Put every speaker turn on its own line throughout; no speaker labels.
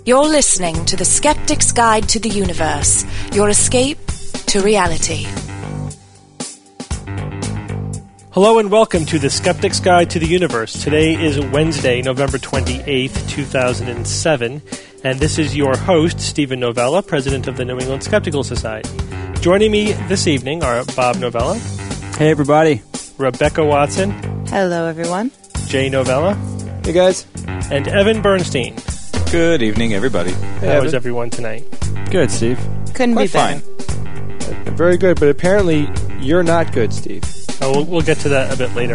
You're listening to The Skeptic's Guide to the Universe, your escape to reality.
Hello and welcome to The Skeptic's Guide to the Universe. Today is Wednesday, November 28th, 2007, and this is your host, Stephen Novella, president of the New England Skeptical Society. Joining me this evening are Bob Novella.
Hey, everybody.
Rebecca Watson.
Hello, everyone.
Jay Novella.
Hey, guys.
And Evan Bernstein.
Good evening, everybody.
How is everyone tonight?
Good, Steve.
Couldn't
Quite
be better.
fine.
Very good, but apparently you're not good, Steve.
Oh, we'll get to that a bit later.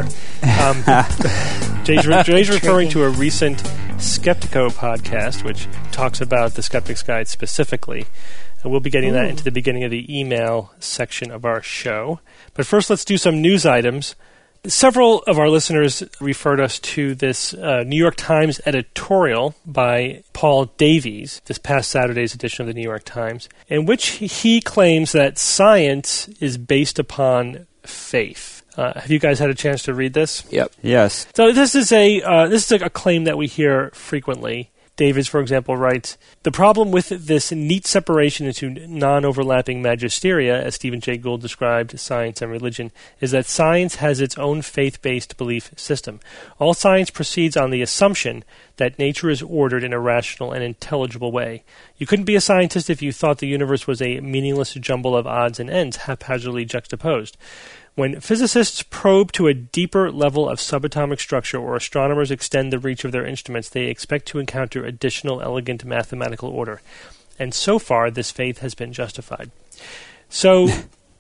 Jay's referring to a recent Skeptico podcast, which talks about the Skeptic's Guide specifically. And we'll be getting that into the beginning of the email section of our show. But first, let's do some news items. Several of our listeners referred us to this New York Times editorial by Paul Davies, this past Saturday's edition of the New York Times, in which he claims that science is based upon faith. Have you guys had a chance to read this?
Yep.
Yes.
So this is a claim that we hear frequently. Davies, for example, writes, "The problem with this neat separation into non-overlapping magisteria, as Stephen Jay Gould described science and religion, is that science has its own faith-based belief system. All science proceeds on the assumption that nature is ordered in a rational and intelligible way. You couldn't be a scientist if you thought the universe was a meaningless jumble of odds and ends, haphazardly juxtaposed. When physicists probe to a deeper level of subatomic structure or astronomers extend the reach of their instruments, they expect to encounter additional elegant mathematical order. And so far, this faith has been justified." So,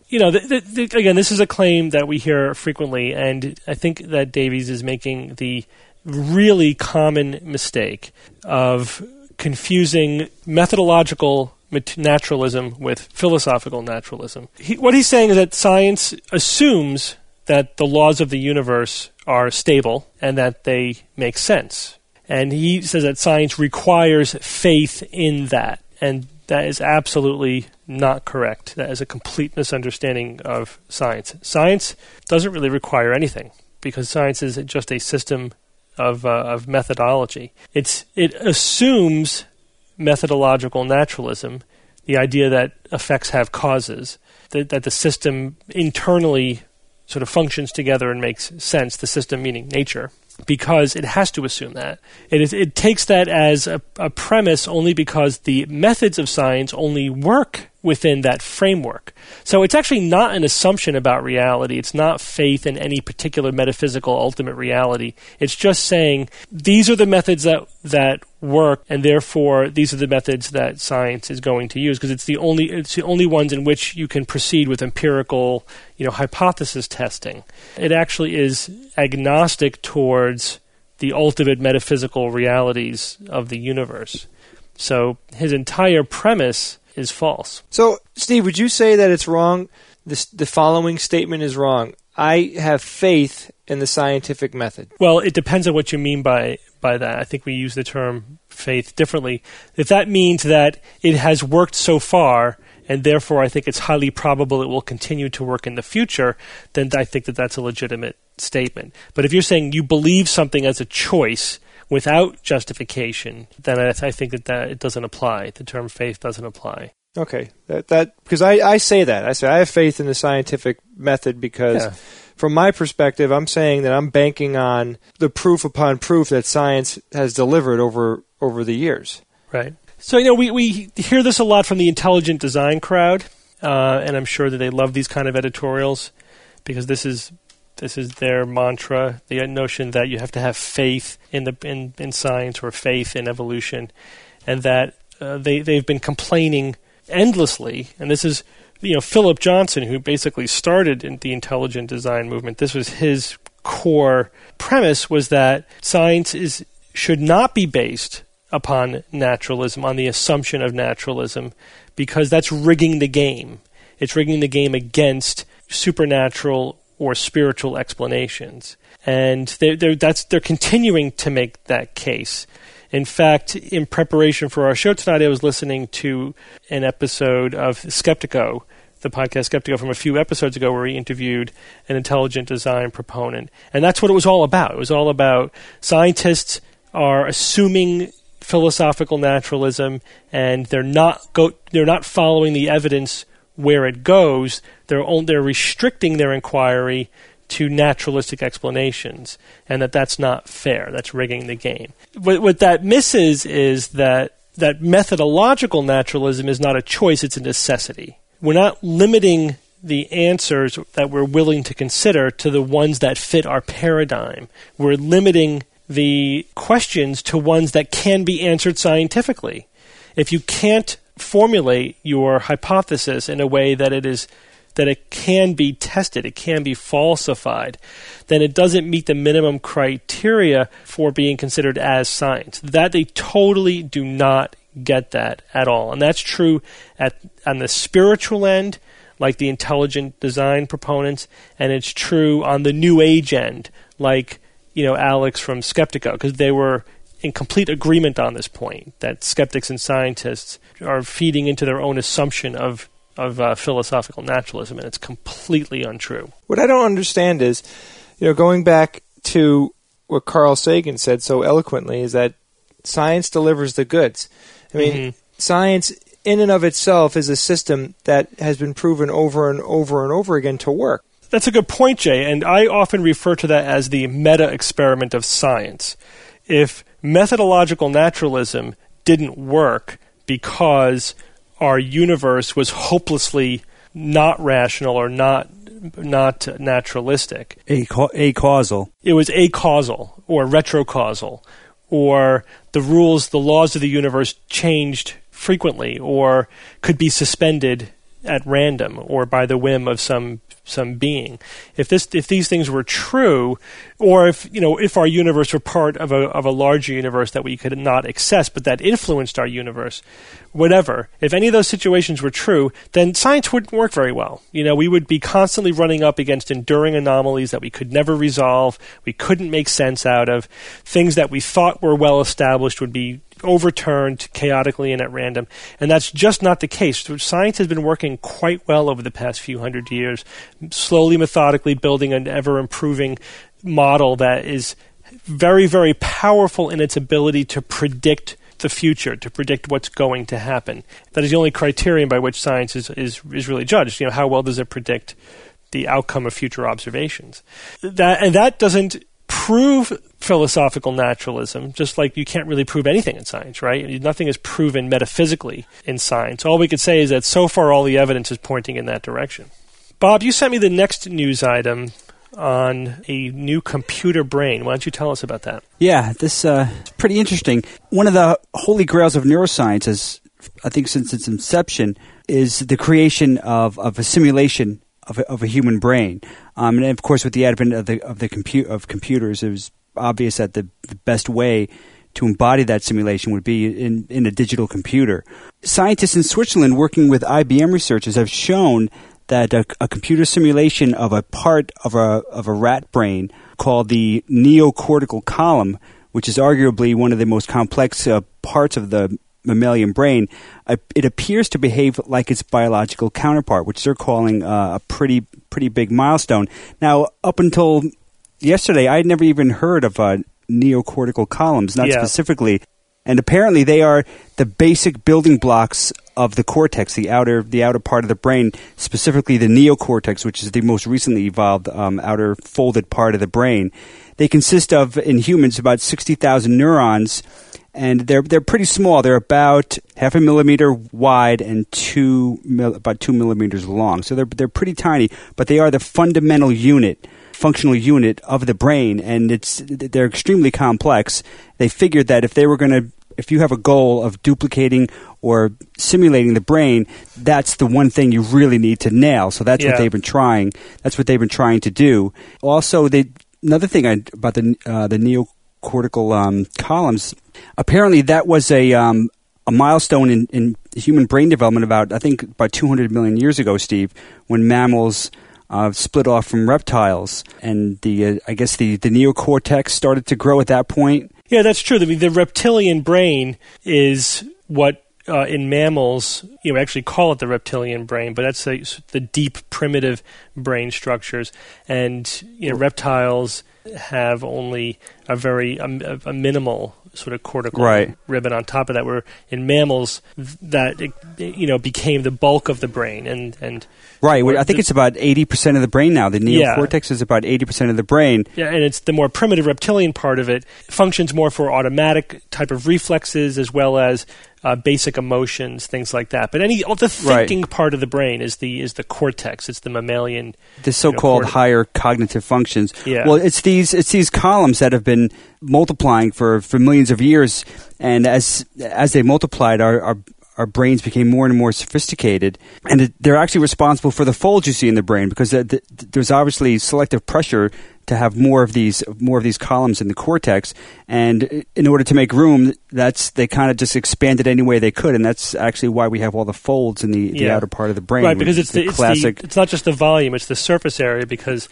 again, this is a claim that we hear frequently, and I think that Davies is making the really common mistake of confusing methodological naturalism with philosophical naturalism. What he's saying is that science assumes that the laws of the universe are stable and that they make sense. And he says that science requires faith in that. And that is absolutely not correct. That is a complete misunderstanding of science. Science doesn't really require anything because science is just a system of methodology. It assumes methodological naturalism, the idea that effects have causes, that the system internally sort of functions together and makes sense, the system meaning nature, because it has to assume that. It takes that as a premise only because the methods of science only work within that framework. So it's actually not an assumption about reality. It's not faith in any particular metaphysical ultimate reality. It's just saying these are the methods that work, and therefore these are the methods that science is going to use because it's the only ones in which you can proceed with empirical, hypothesis testing. It actually is agnostic towards the ultimate metaphysical realities of the universe. So his entire premise is false.
So, Steve, would you say that it's wrong? The following statement is wrong. I have faith in the scientific method.
Well, it depends on what you mean by that. I think we use the term faith differently. If that means that it has worked so far, and therefore I think it's highly probable it will continue to work in the future, then I think that that's a legitimate statement. But if you're saying you believe something as a choice without justification, then I think that it doesn't apply. The term faith doesn't apply.
Okay, that because I say that. I say I have faith in the scientific method because from my perspective, I'm saying that I'm banking on the proof upon proof that science has delivered over the years.
Right. So, we hear this a lot from the intelligent design crowd, and I'm sure that they love these kind of editorials because this is their mantra, the notion that you have to have faith in science or faith in evolution, and that they've been complaining endlessly. And this is, Philip Johnson, who basically started in the intelligent design movement. This was his core premise, was that science should not be based upon naturalism, on the assumption of naturalism, because that's rigging the game. It's rigging the game against supernatural or spiritual explanations. And they're continuing to make that case. In fact, in preparation for our show tonight, I was listening to an episode of Skeptico, the podcast Skeptico from a few episodes ago, where he interviewed an intelligent design proponent. And that's what it was all about. It was all about scientists are assuming philosophical naturalism, and they're not following the evidence where it goes. They're restricting their inquiry to naturalistic explanations, and that's not fair. That's rigging the game. What that misses is that methodological naturalism is not a choice, it's a necessity. We're not limiting the answers that we're willing to consider to the ones that fit our paradigm. We're limiting the questions to ones that can be answered scientifically. If you can't formulate your hypothesis in a way that it can be tested, it can be falsified, then it doesn't meet the minimum criteria for being considered as science. That they totally do not get that at all. And that's true on the spiritual end, like the intelligent design proponents, and it's true on the New Age end, like Alex from Skeptica, because they were in complete agreement on this point, that skeptics and scientists are feeding into their own assumption of philosophical naturalism, and it's completely untrue.
What I don't understand is, going back to what Carl Sagan said so eloquently, is that science delivers the goods. I mean, science in and of itself is a system that has been proven over and over and over again to work.
That's a good point, Jay, and I often refer to that as the meta-experiment of science. If methodological naturalism didn't work because our universe was hopelessly not rational or not naturalistic.
Acausal.
It was acausal or retrocausal, or the laws of the universe changed frequently or could be suspended at random or by the whim of some being. If these things were true, or if our universe were part of a larger universe that we could not access, but that influenced our universe, whatever. If any of those situations were true, then science wouldn't work very well. We would be constantly running up against enduring anomalies that we could never resolve, we couldn't make sense out of. Things that we thought were well established would be overturned chaotically and at random. And that's just not the case. Science has been working quite well over the past few hundred years, slowly, methodically building an ever-improving model that is very, very powerful in its ability to predict the future, to predict what's going to happen. That is the only criterion by which science is really judged. How well does it predict the outcome of future observations? That doesn't prove philosophical naturalism, just like you can't really prove anything in science, right? Nothing is proven metaphysically in science. All we could say is that so far all the evidence is pointing in that direction. Bob, you sent me the next news item on a new computer brain. Why don't you tell us about that?
Yeah, this is pretty interesting. One of the holy grails of neuroscience, is, I think since its inception, is the creation of a simulation of a human brain. And of course, with the advent of computers, it was obvious that the best way to embody that simulation would be in a digital computer. Scientists in Switzerland, working with IBM researchers, have shown that a computer simulation of a part of a rat brain called the neocortical column, which is arguably one of the most complex parts of the mammalian brain, it appears to behave like its biological counterpart, which they're calling a pretty big milestone. Now, up until yesterday, I had never even heard of neocortical columns, not specifically. And apparently they are the basic building blocks of the cortex, the outer part of the brain, specifically the neocortex, which is the most recently evolved outer folded part of the brain. They consist of, in humans, about 60,000 neurons, and they're pretty small. They're about 0.5 millimeter wide and about 2 millimeters long. So they're pretty tiny, but they are the functional unit of the brain, and they're extremely complex. They figured that if you have a goal of duplicating or simulating the brain, that's the one thing you really need to nail. So that's what they've been trying. That's what they've been trying to do. Also, another thing about the neocortical columns. Apparently, that was a milestone in human brain development about 200 million years ago, Steve, when mammals split off from reptiles, and the neocortex started to grow at that point.
Yeah, that's true. The reptilian brain is what in mammals we actually call it the reptilian brain, but that's the deep primitive brain structures, and reptiles. have only a very a minimal sort of cortical ribbon on top of that, where in mammals that became the bulk of the brain and
right. I think it's about 80% of the brain now. The neocortex is about 80% of the brain.
Yeah, and it's the more primitive reptilian part of it functions more for automatic type of reflexes as well as basic emotions, things like that. But the thinking part of the brain is the cortex. It's the mammalian,
the so-called higher cognitive functions.
Yeah.
Well, it's these columns that have been multiplying for millions of years, and as they multiplied, our brains became more and more sophisticated, and they're actually responsible for the folds you see in the brain, because there's obviously selective pressure to have more of these columns in the cortex, and in order to make room, they kind of just expanded any way they could, and that's actually why we have all the folds in the outer part of the brain.
Right, because it's not just the volume; it's the surface area. Because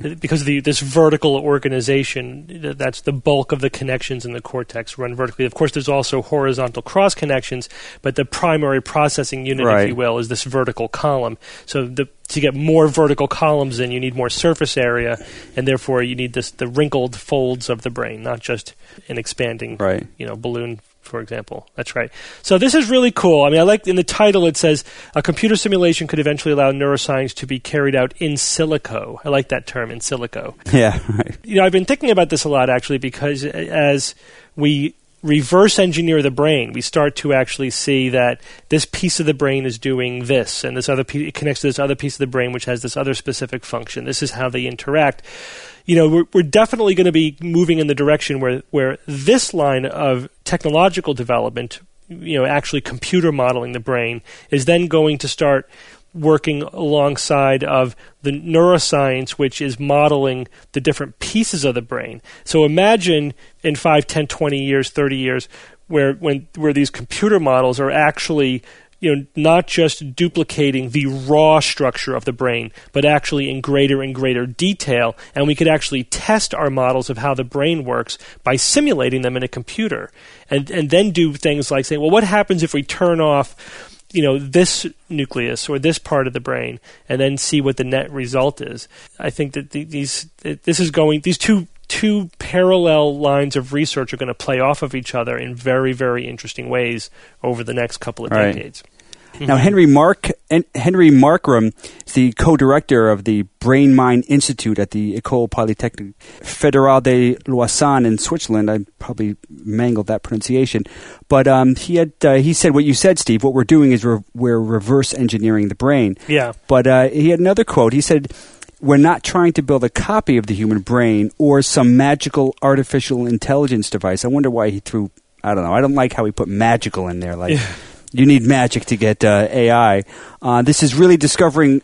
this vertical organization, that's the bulk of the connections in the cortex run vertically. Of course, there's also horizontal cross connections, but the primary processing unit, if you will, is this vertical column. So to get more vertical columns in, you need more surface area, and therefore you need the wrinkled folds of the brain, not just an expanding balloon, for example. That's right. So this is really cool. I mean, I like in the title it says, a computer simulation could eventually allow neuroscience to be carried out in silico. I like that term, in silico.
Yeah, right.
I've been thinking about this a lot, actually, because as we reverse engineer the brain, we start to actually see that this piece of the brain is doing this, and this other piece connects to this other piece of the brain which has this other specific function. This is how they interact. We're definitely going to be moving in the direction where this line of technological development, actually computer modeling the brain, is then going to start working alongside of the neuroscience, which is modeling the different pieces of the brain. So imagine in 5, 10, 20 years, 30 years, where these computer models are actually not just duplicating the raw structure of the brain, but actually in greater and greater detail, and we could actually test our models of how the brain works by simulating them in a computer, and then do things like saying, well, what happens if we turn off this nucleus or this part of the brain, and then see what the net result is. I think that these two parallel lines of research are going to play off of each other in very, very interesting ways over the next couple of decades.
Now, Henry Markram is the co-director of the Brain Mind Institute at the École Polytechnique Fédérale de Lausanne in Switzerland. I probably mangled that pronunciation. But he said what you said, Steve. What we're doing is we're reverse engineering the brain.
Yeah.
But he had another quote. He said, we're not trying to build a copy of the human brain or some magical artificial intelligence device. I wonder why he threw, I don't know. I don't like how he put magical in there. Like, you need magic to get AI. This is really discovering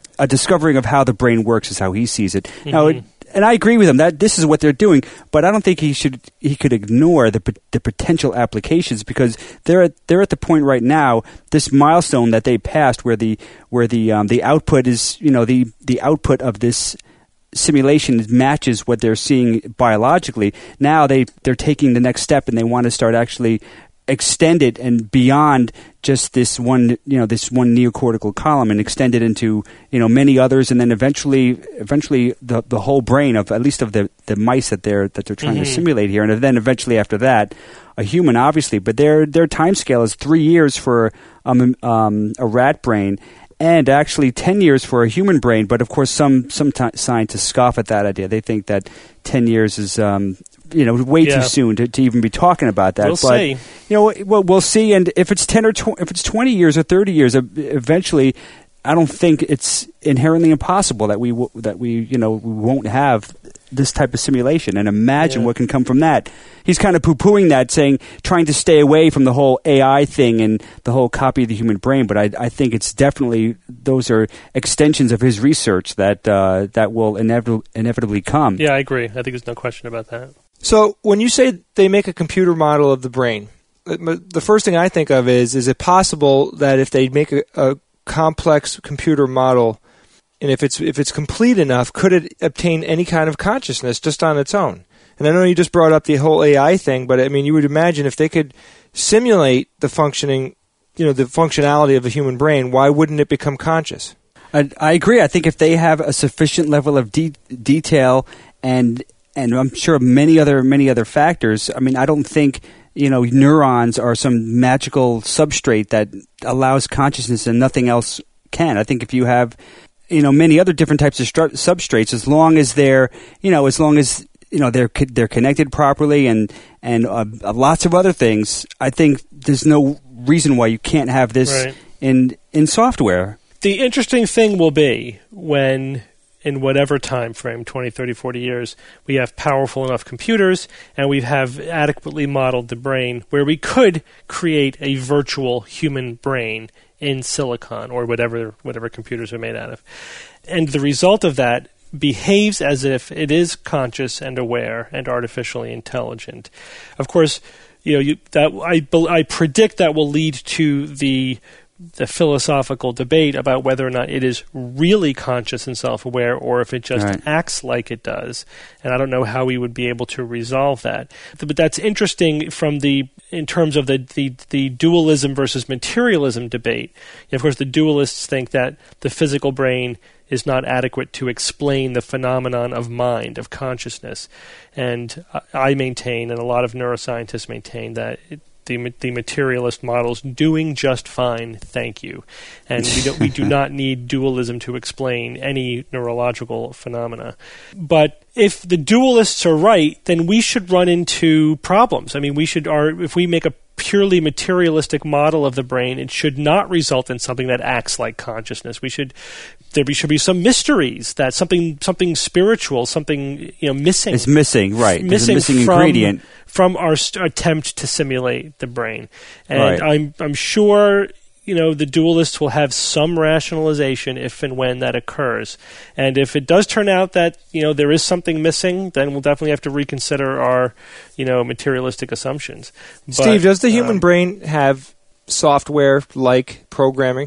of how the brain works is how he sees it. Mm-hmm. Now, and I agree with him that this is what they're doing, but I don't think he could ignore the potential applications, because they're at the point right now, this milestone that they passed, where the output is the output of this simulation matches what they're seeing biologically. Now they're taking the next step, and they want to start actually extend it and beyond just this one neocortical column, and extend it into many others, and then eventually the whole brain of at least of the mice that they're trying to simulate here, and then eventually after that a human, obviously. But their time scale is 3 years for a rat brain, and actually 10 years for a human brain. But of course, some scientists scoff at that idea. They think that 10 years is way too soon to even be talking about that.
We'll see.
We'll see. And if it's 10 or if it's 20 years or 30 years, eventually, I don't think it's inherently impossible that we won't have this type of simulation. And imagine what can come from that. He's kind of poo-pooing that, trying to stay away from the whole AI thing and the whole copy of the human brain. But I think it's definitely, those are extensions of his research that will inevitably come.
Yeah, I agree. I think there's no question about that.
So when you say they make a computer model of the brain, the first thing I think of is it possible that if they make a complex computer model, and if it's complete enough, could it obtain any kind of consciousness just on its own? And I know you just brought up the whole AI thing, but I mean, you would imagine if they could simulate the functioning, the functionality of a human brain, why wouldn't it become conscious?
I agree. I think if they have a sufficient level of detail and and I'm sure many other factors. I mean, I don't think neurons are some magical substrate that allows consciousness and nothing else can. I think if you have many other different types of substrates, as long as they're they're connected properly and lots of other things, I think there's no reason why you can't have this in software.
The interesting thing will be when, in whatever time frame, 20, 30, 40 years, we have powerful enough computers and we have adequately modeled the brain where we could create a virtual human brain in silicon or whatever computers are made out of. And the result of that behaves as if it is conscious and aware and artificially intelligent. Of course, I predict that will lead to the philosophical debate about whether or not it is really conscious and self-aware or if it just acts like it does. And I don't know how we would be able to resolve that. But that's interesting in terms of the dualism versus materialism debate. Of course, the dualists think that the physical brain is not adequate to explain the phenomenon of mind, of consciousness. And I maintain, and a lot of neuroscientists maintain, that the materialist model's doing just fine, thank you. And we do not need dualism to explain any neurological phenomena. But if the dualists are right, then we should run into problems. I mean, if we make a purely materialistic model of the brain, it should not result in something that acts like consciousness. There should be some mysteries, that something spiritual, something missing.
It's missing, right?
Missing
ingredient
from our attempt to simulate the brain. And I'm sure the dualists will have some rationalization if and when that occurs. And if it does turn out that there is something missing, then we'll definitely have to reconsider our materialistic assumptions.
Steve, does the human brain have software-like programming?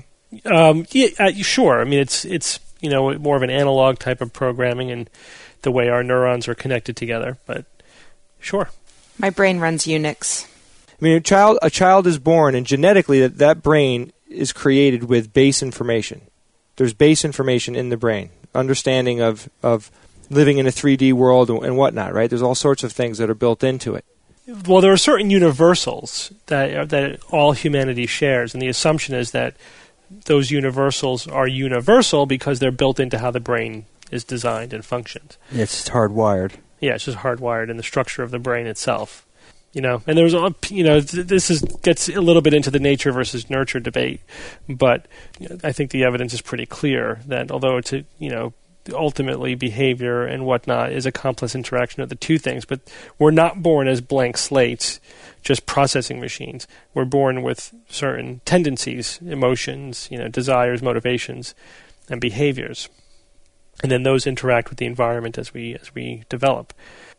Sure. I mean, it's more of an analog type of programming and the way our neurons are connected together. But sure.
My brain runs Unix.
I mean, a child is born, and genetically that brain is created with base information. There's base information in the brain, understanding of living in a 3D world and whatnot. Right? There's all sorts of things that are built into it.
Well, there are certain universals that all humanity shares, and the assumption is that those universals are universal because they're built into how the brain is designed and functions.
It's just hardwired.
Yeah, it's just hardwired in the structure of the brain itself. And there's this gets a little bit into the nature versus nurture debate, but I think the evidence is pretty clear that although it's ultimately behavior and whatnot is a complex interaction of the two things, but we're not born as blank slates, just processing machines. We're born with certain tendencies, emotions, desires, motivations, and behaviors. And then those interact with the environment as we develop.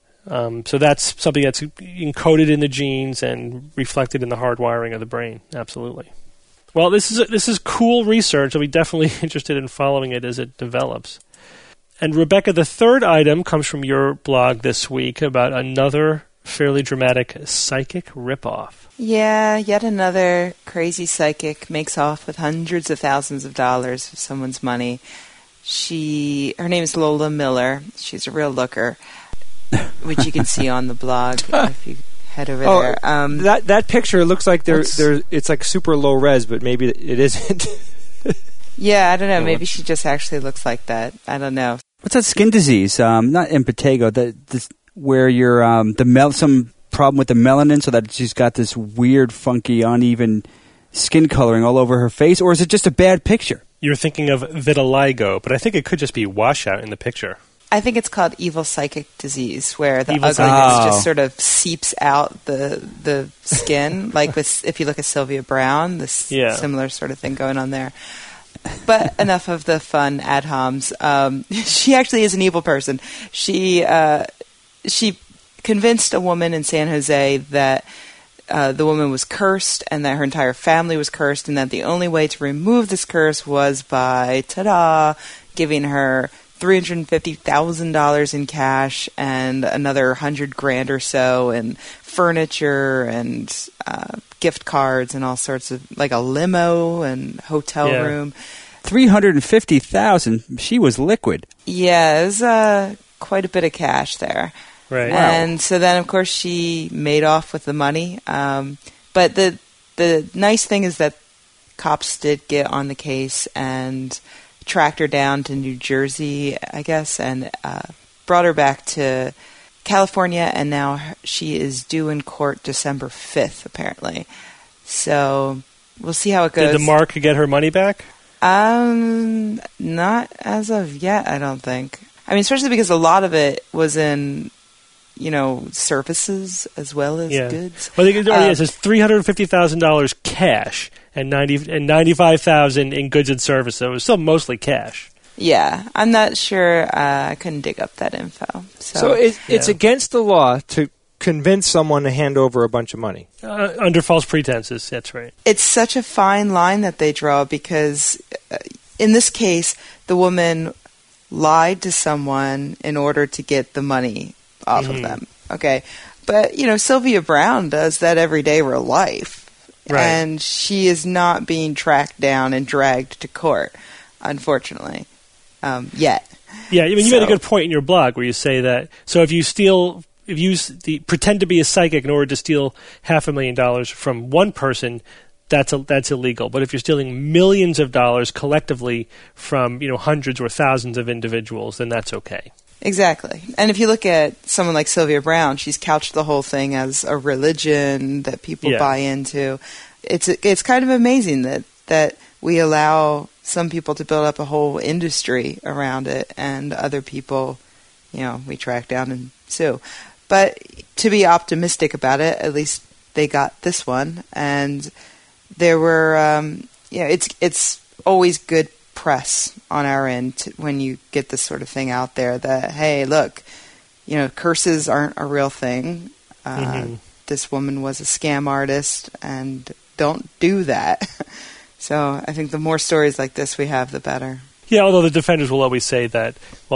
So that's something that's encoded in the genes and reflected in the hardwiring of the brain. Absolutely. Well, this is cool research. I'll be definitely interested in following it as it develops. And Rebecca, the third item comes from your blog this week about another fairly dramatic psychic ripoff.
Yeah, yet another crazy psychic makes off with hundreds of thousands of dollars of someone's money. Her name is Lola Miller. She's a real looker, which you can see on the blog if you head over there.
That picture looks like it's like super low res, but maybe it isn't.
Yeah, I don't know. Maybe she just actually looks like that. I don't know.
What's that skin disease? Not impetigo. Where you're some problem with the melanin, so that she's got this weird, funky, uneven skin coloring all over her face, or is it just a bad picture?
You're thinking of vitiligo, but I think it could just be washout in the picture.
I think it's called evil psychic disease, where the ugliness just sort of seeps out the skin, like if you look at Sylvia Browne, this similar sort of thing going on there. But enough of the fun ad homs. She actually is an evil person. She convinced a woman in San Jose that the woman was cursed and that her entire family was cursed, and that the only way to remove this curse was by, giving her $350,000 in cash and another $100,000 or so in furniture and gift cards and all sorts of, like a limo and hotel room.
$350,000. She was liquid.
Yeah, it was quite a bit of cash there.
Right.
And so then, of course, she made off with the money. But the nice thing is that cops did get on the case and tracked her down to New Jersey, I guess, and brought her back to California, and now she is due in court December 5th, apparently. So we'll see how it goes.
Did the mark get her money back?
Not as of yet, I don't think. I mean, especially because a lot of it was in, services as well as goods.
Well, it says $350,000 cash and $95,000 in goods and services. So it was still mostly cash.
Yeah, I'm not sure. I couldn't dig up that info.
So it's against the law to convince someone to hand over a bunch of money.
Under false pretenses, that's right.
It's such a fine line that they draw because in this case, the woman lied to someone in order to get the money off of them. Okay. But, Sylvia Browne does that every day of her life.
Right.
And she is not being tracked down and dragged to court, unfortunately. Yet.
Yeah, I mean, you made a good point in your blog where you say that, so if you pretend to be a psychic in order to steal $500,000 from one person, that's illegal. But if you're stealing millions of dollars collectively from, hundreds or thousands of individuals, then that's okay.
Exactly. And if you look at someone like Sylvia Browne, she's couched the whole thing as a religion that people buy into. It's kind of amazing that we allow some people to build up a whole industry around it, and other people, we track down and sue. But to be optimistic about it, at least they got this one, and there were, it's always good press on our end when you get this sort of thing out there that, hey, look, curses aren't a real thing. This woman was a scam artist, and don't do that. So I think the more stories like this we have, the better.
Yeah, although the defenders will always say that,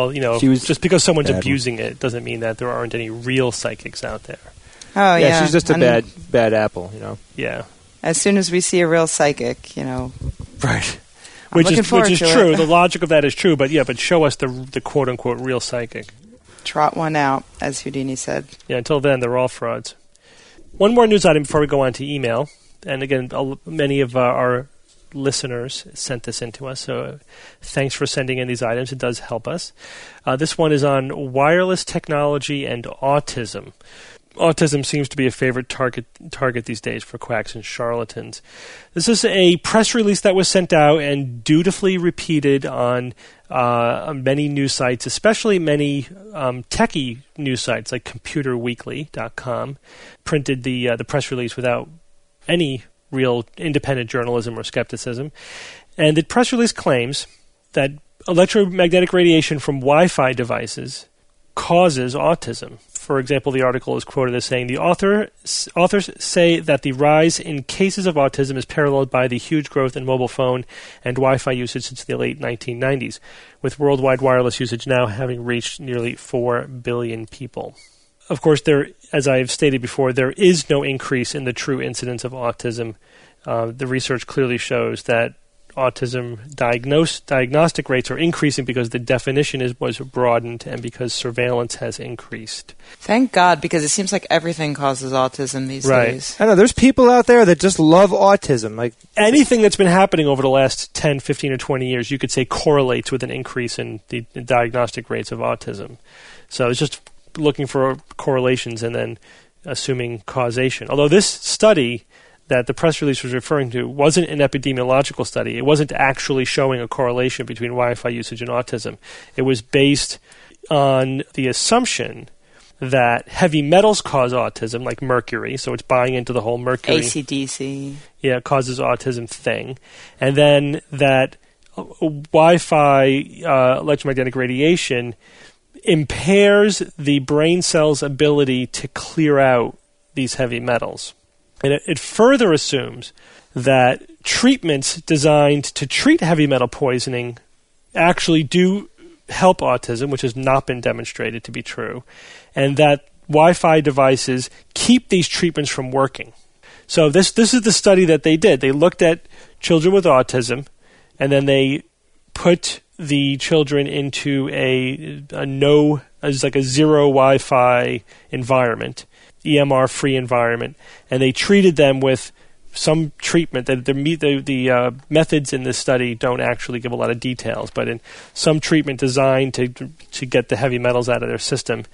just because someone's abusing it doesn't mean that there aren't any real psychics out there.
Oh, yeah.
She's just a bad apple,
Yeah.
As soon as we see a real psychic,
Right.
I'm
which is
to
true.
it.
The logic of that is true, but show us the quote-unquote real psychic.
Trot one out, as Houdini said.
Yeah, until then, they're all frauds. One more news item before we go on to email. And again, many of our listeners sent this in to us, so thanks for sending in these items. It does help us. This one is on wireless technology and autism. Autism seems to be a favorite target these days for quacks and charlatans. This is a press release that was sent out and dutifully repeated on many news sites, especially many techie news sites like ComputerWeekly.com, printed the press release without any real independent journalism or skepticism. And the press release claims that electromagnetic radiation from Wi-Fi devices causes autism. For example, the article is quoted as saying, the authors say that the rise in cases of autism is paralleled by the huge growth in mobile phone and Wi-Fi usage since the late 1990s, with worldwide wireless usage now having reached nearly 4 billion people. Of course, as I have stated before, there is no increase in the true incidence of autism. The research clearly shows that autism diagnostic rates are increasing because the definition was broadened and because surveillance has increased.
Thank God, because it seems like everything causes autism these days.
I know, there's people out there that just love autism. Like
anything that's been happening over the last 10, 15, or 20 years, you could say correlates with an increase in the diagnostic rates of autism. So it's just looking for correlations and then assuming causation. Although this study that the press release was referring to wasn't an epidemiological study. It wasn't actually showing a correlation between Wi-Fi usage and autism. It was based on the assumption that heavy metals cause autism, like mercury, so it's buying into the whole mercury.
AC/DC.
Yeah, causes autism thing. And then that Wi-Fi electromagnetic radiation impairs the brain cell's ability to clear out these heavy metals. And it further assumes that treatments designed to treat heavy metal poisoning actually do help autism, which has not been demonstrated to be true, and that Wi-Fi devices keep these treatments from working. So this is the study that they did. They looked at children with autism, and then they put the children into a no as like a zero Wi-Fi environment, EMR-free environment, and they treated them with some treatment. That the methods in this study don't actually give a lot of details, but in some treatment designed to get the heavy metals out of their system,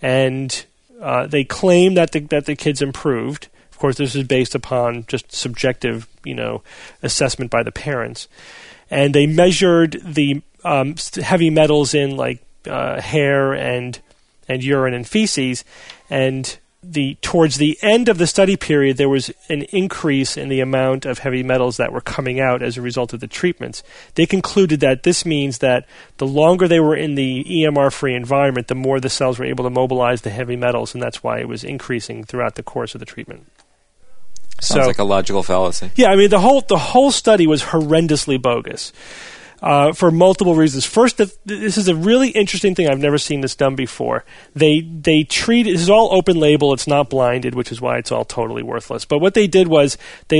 and they claim that the kids improved. Of course, this is based upon just subjective, assessment by the parents, and they measured the heavy metals in like hair and urine and feces, and towards the end of the study period, there was an increase in the amount of heavy metals that were coming out as a result of the treatments. They concluded that this means that the longer they were in the EMR-free environment, the more the cells were able to mobilize the heavy metals, and that's why it was increasing throughout the course of the treatment.
Sounds like a logical fallacy.
Yeah, I mean, the whole study was horrendously bogus. For multiple reasons. First, this is a really interesting thing. I've never seen this done before. They treat this is all open label. It's not blinded, which is why it's all totally worthless. But what they did was they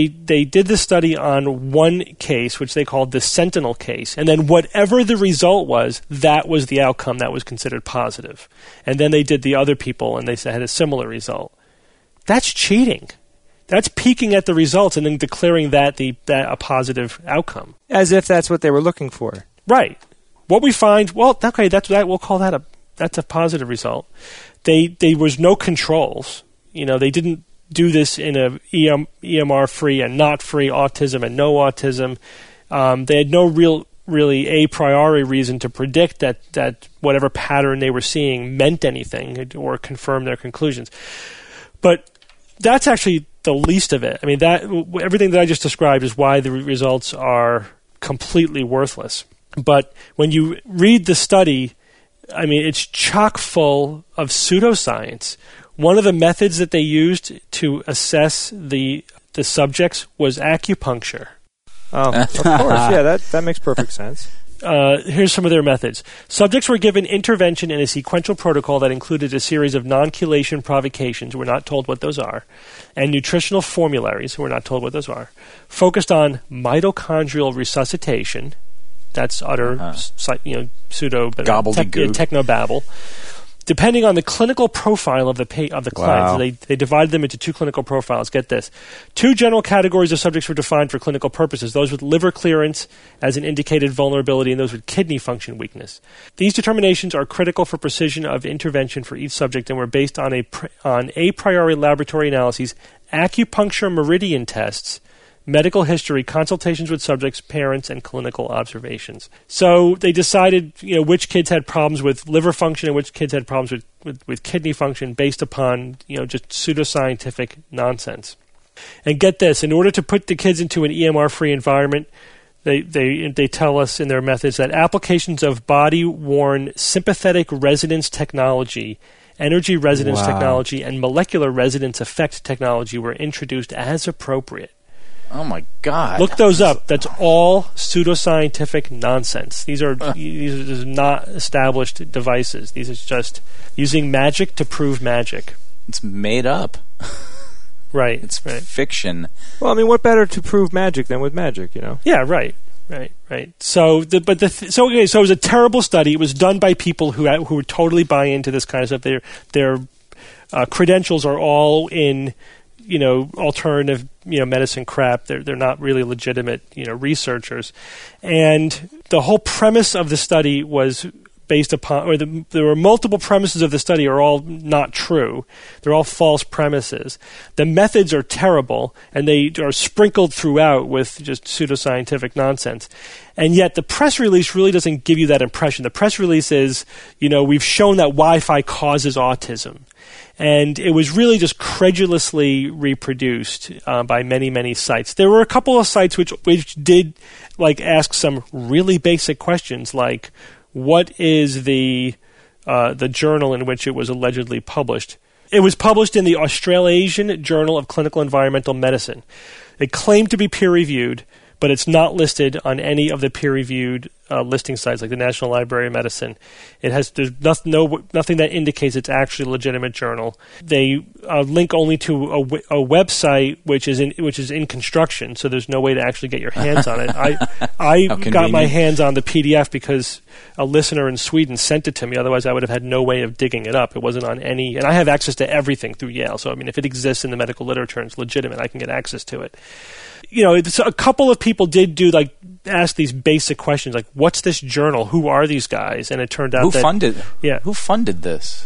did this study on one case, which they called the Sentinel case, and then whatever the result was, that was the outcome that was considered positive. And then they did the other people, and they had a similar result. That's cheating. That's peeking at the results and then declaring that a positive outcome.
As if that's what they were looking for.
Right. What we find, well, okay, we'll call that's a positive result. There was no controls. They didn't do this in a EMR-free and not free autism and no autism. They had no really a priori reason to predict that whatever pattern they were seeing meant anything or confirm their conclusions. But that's actually the least of it. I mean, everything that I just described is why the results are completely worthless. But when you read the study, I mean, it's chock full of pseudoscience. One of the methods that they used to assess the subjects was acupuncture.
Oh, of course. Yeah, that makes perfect sense.
Here's some of their methods. Subjects were given intervention in a sequential protocol that included a series of non-chelation provocations, we're not told what those are, and nutritional formularies, we're not told what those are, focused on mitochondrial resuscitation, that's utter pseudo
gobbledygook,
technobabble. Depending on the clinical profile of the client,
wow.
So they divided them into two clinical profiles. Get this. 2 general categories of subjects were defined for clinical purposes, those with liver clearance as an indicated vulnerability and those with kidney function weakness. These determinations are critical for precision of intervention for each subject and were based on a priori laboratory analyses, acupuncture meridian tests, medical history, consultations with subjects, parents, and clinical observations. So they decided, which kids had problems with liver function and which kids had problems with kidney function based upon, just pseudoscientific nonsense. And get this, in order to put the kids into an EMR-free environment, they tell us in their methods that applications of body-worn sympathetic resonance technology, energy resonance technology, and molecular resonance effect technology were introduced as appropriate.
Oh my God!
Look those up. That's all pseudoscientific nonsense. These are not established devices. These are just using magic to prove magic.
It's made up.
Right.
It's fiction.
Well, I mean, what better to prove magic than with magic,
Yeah, right. So, it was a terrible study. It was done by people who would totally buy into this kind of stuff. Their credentials are all in alternative, medicine crap. They're not really legitimate, researchers. And the whole premise of the study was based upon, there were multiple premises of the study are all not true. They're all false premises. The methods are terrible, and they are sprinkled throughout with just pseudoscientific nonsense. And yet the press release really doesn't give you that impression. The press release is, we've shown that Wi-Fi causes autism. And it was really just credulously reproduced by many, many sites. There were a couple of sites which did ask some really basic questions, like what is the journal in which it was allegedly published? It was published in the Australasian Journal of Clinical Environmental Medicine. It claimed to be peer-reviewed, but it's not listed on any of the peer-reviewed listing sites like the National Library of Medicine. There's nothing that indicates it's actually a legitimate journal. They link only to a website which is in construction, so there's no way to actually get your hands on it. I got my hands on the PDF because a listener in Sweden sent it to me. Otherwise, I would have had no way of digging it up. It wasn't on any, and I have access to everything through Yale. So I mean, if it exists in the medical literature and it's legitimate, I can get access to it. A couple of people did ask these basic questions like, what's this journal? Who are these guys? And it turned out
Who funded this?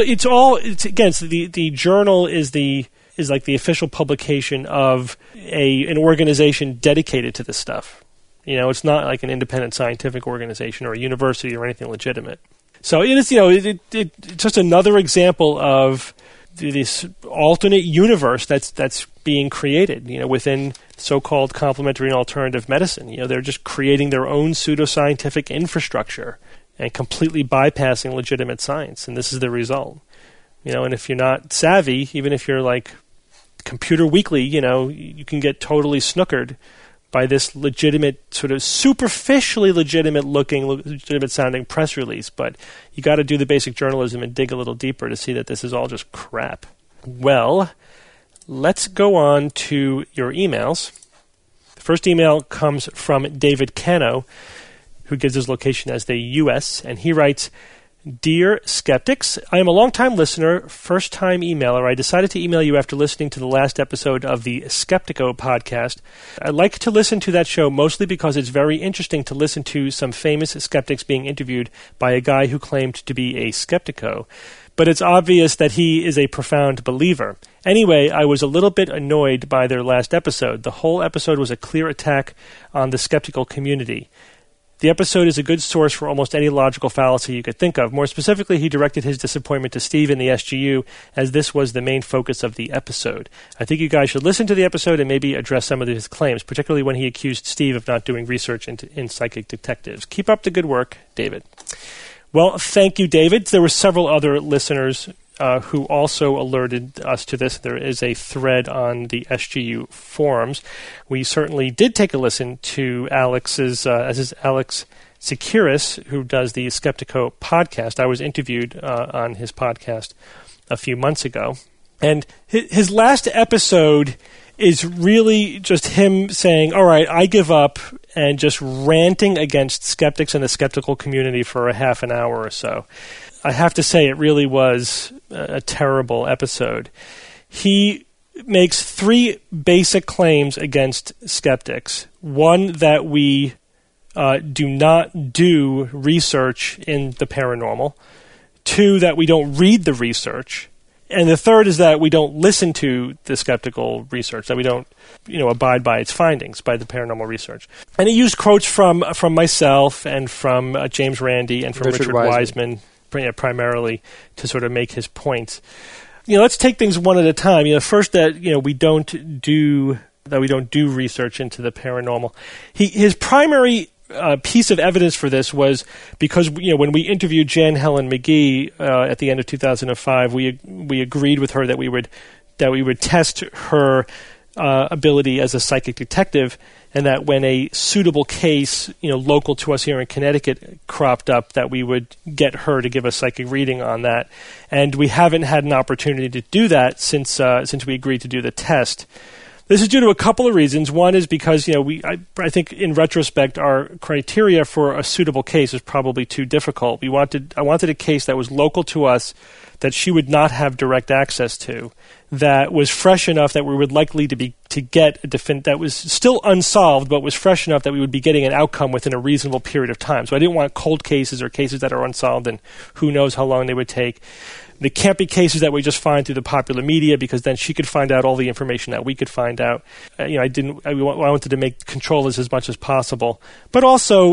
The journal is like the official publication of an organization dedicated to this stuff. It's not like an independent scientific organization or a university or anything legitimate. So it is, it's just another example of this alternate universe that's being created, within so-called complementary and alternative medicine. They're just creating their own pseudoscientific infrastructure and completely bypassing legitimate science, and this is the result. And if you're not savvy, even if you're like Computer Weekly, you can get totally snookered by this legitimate, sort of superficially legitimate-looking, legitimate-sounding press release. But you got to do the basic journalism and dig a little deeper to see that this is all just crap. Well, let's go on to your emails. The first email comes from David Cano, who gives his location as the U.S., and he writes, Dear Skeptics, I am a long-time listener, first-time emailer. I decided to email you after listening to the last episode of the Skeptico podcast. I like to listen to that show mostly because it's very interesting to listen to some famous skeptics being interviewed by a guy who claimed to be a Skeptico. But it's obvious that he is a profound believer. Anyway, I was a little bit annoyed by their last episode. The whole episode was a clear attack on the skeptical community. The episode is a good source for almost any logical fallacy you could think of. More specifically, he directed his disappointment to Steve in the SGU, as this was the main focus of the episode. I think you guys should listen to the episode and maybe address some of his claims, particularly when he accused Steve of not doing research in psychic detectives. Keep up the good work, David. Well, thank you, David. There were several other listeners who also alerted us to this. There is a thread on the SGU forums. We certainly did take a listen to Alex's, as is Alex Securis, who does the Skeptico podcast. I was interviewed on his podcast a few months ago. And his last episode is really just him saying, all right, I give up, and just ranting against skeptics and the skeptical community for a half an hour or so. I have to say, it really was a terrible episode. He makes three basic claims against skeptics. One, that we do not do research in the paranormal. Two, that we don't read the research. And the third is that we don't listen to the skeptical research, that we don't, abide by its findings, by the paranormal research. And he used quotes from myself and from James Randi and from Richard Wiseman, primarily to sort of make his point. Let's take things one at a time. First, that we don't do research into the paranormal. His primary piece of evidence for this was because when we interviewed Jan Helen McGee at the end of 2005, we agreed with her that we would test her ability as a psychic detective, and that when a suitable case local to us here in Connecticut cropped up, that we would get her to give a psychic reading on that. And we haven't had an opportunity to do that since we agreed to do the test. This is due to a couple of reasons. One is because I think in retrospect our criteria for a suitable case is probably too difficult. I wanted a case that was local to us, that she would not have direct access to, that was fresh enough that we would likely to get that was still unsolved, but was fresh enough that we would be getting an outcome within a reasonable period of time. So I didn't want cold cases or cases that are unsolved and who knows how long they would take. They can't be cases that we just find through the popular media, because then she could find out all the information that we could find out. I wanted to make control this as much as possible. But also,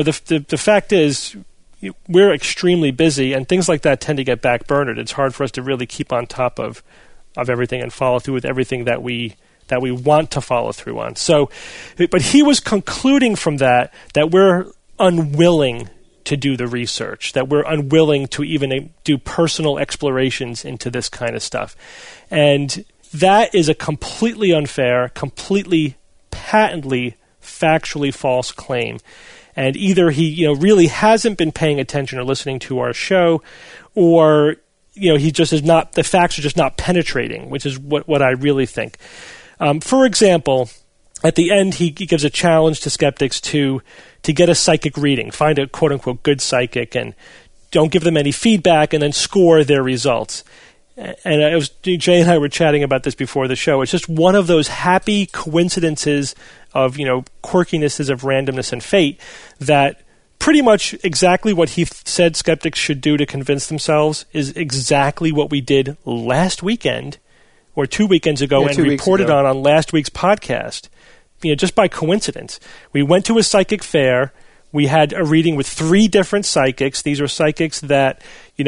the fact is, we're extremely busy, and things like that tend to get backburnered. It's hard for us to really keep on top of everything and follow through with everything that we want to follow through on. So, but he was concluding from that we're unwilling to do the research, that we're unwilling to even do personal explorations into this kind of stuff. And that is a completely unfair, completely patently, factually false claim. And either he, really hasn't been paying attention or listening to our show, or, he just is not, the facts are just not penetrating, which is what I really think. For example, at the end, he gives a challenge to skeptics to get a psychic reading, find a quote-unquote good psychic, and don't give them any feedback, and then score their results. And Jay and I were chatting about this before the show. It's just one of those happy coincidences of, quirkinesses of randomness and fate that pretty much exactly what he said skeptics should do to convince themselves is exactly what we did last weekend or 2 weekends ago and reported on last week's podcast. Just by coincidence. We went to a psychic fair. We had a reading with 3 different psychics. These are psychics that,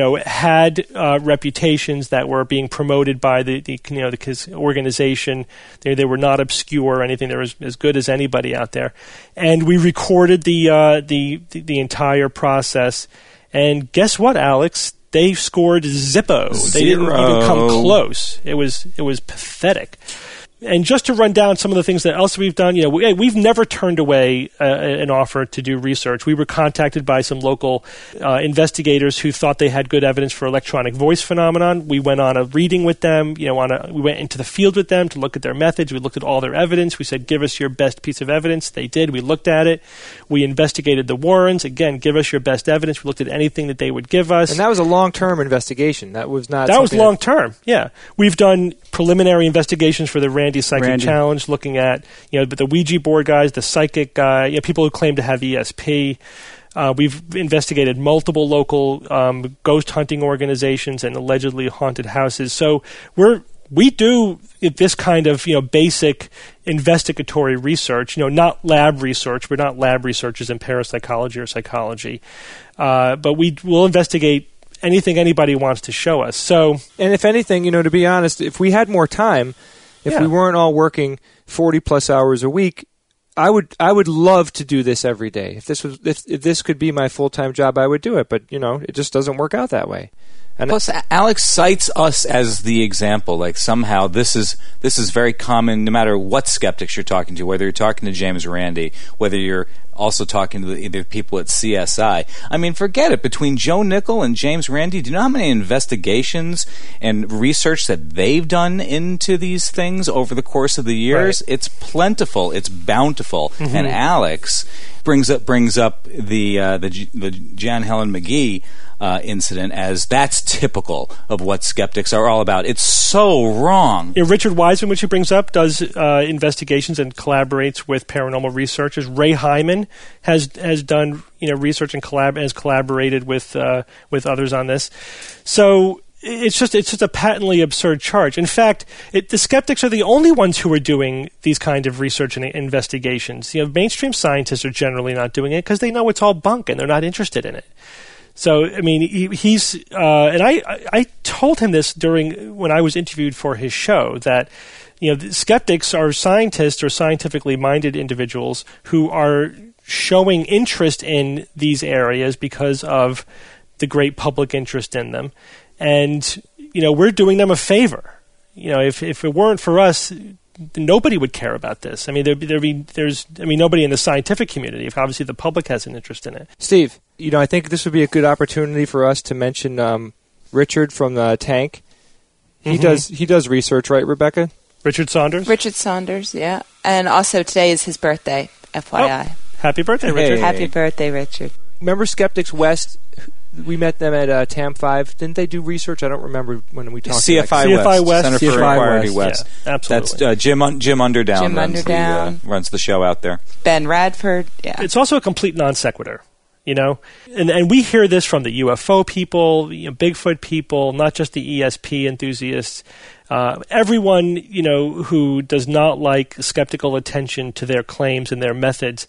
had reputations that were being promoted by the organization. They were not obscure or anything. They were as good as anybody out there. And we recorded the entire process. And guess what, Alex? They scored zippo.
0.
They didn't even come close. It was pathetic. And just to run down some of the things that else we've done, we've never turned away an offer to do research. We were contacted by some local investigators who thought they had good evidence for electronic voice phenomenon. We went on a reading with them. We went into the field with them to look at their methods. We looked at all their evidence. We said, give us your best piece of evidence. They did. We looked at it. We investigated the Warrens. Again, give us your best evidence. We looked at anything that they would give us.
And that was a long-term investigation. That was not.
That was long-term. Yeah, we've done preliminary investigations for the Randy Psychic Challenge, looking at the Ouija board guys, the psychic guy, people who claim to have ESP. We've investigated multiple local ghost hunting organizations and allegedly haunted houses. So we do this kind of basic investigatory research. Not lab research. We're not lab researchers in parapsychology or psychology, but we will investigate anything anybody wants to show us. So,
and if anything, to be honest, if we had more time, if we weren't all working 40+ hours a week, I would love to do this every day. If this could be my full-time job, I would do it. But it just doesn't work out that way. And
plus, Alex cites us as the example. Like somehow this is very common, no matter what skeptics you're talking to, whether you're talking to James Randi, whether you're also talking to the people at CSI. I mean, forget it. Between Joe Nickell and James Randi, do you know how many investigations and research that they've done into these things over the course of the years? Right. It's plentiful. It's bountiful. Mm-hmm. And Alex brings up the Jan Helen McGee incident as that's typical of what skeptics are all about. It's so wrong.
Richard Wiseman, which he brings up, does investigations and collaborates with paranormal researchers. Ray Hyman has done research and has collaborated with others on this. So it's just a patently absurd charge. In fact, the skeptics are the only ones who are doing these kind of research and investigations. Mainstream scientists are generally not doing it because they know it's all bunk and they're not interested in it. So, I mean, he's and I told him this when I was interviewed for his show that, the skeptics are scientists or scientifically minded individuals who are showing interest in these areas because of the great public interest in them. And, we're doing them a favor. If it weren't for us, nobody would care about this. I mean, there's nobody in the scientific community. If obviously the public has an interest in it.
Steve, I think this would be a good opportunity for us to mention Richard from the Tank. He does research, right, Rebecca?
Richard Saunders?
Richard Saunders, yeah. And also today is his birthday, FYI.
Oh, happy birthday, Richard.
Hey. Happy birthday, Richard.
Remember Skeptics West? We met them at TAM 5. Didn't they do research? I don't remember when we talked.
CFI West. Center for Inquiry West.
Yeah, absolutely.
That's Jim Underdown runs the show out there.
Ben Radford. Yeah.
It's also a complete non sequitur. And we hear this from the UFO people, Bigfoot people, not just the ESP enthusiasts. Everyone, who does not like skeptical attention to their claims and their methods,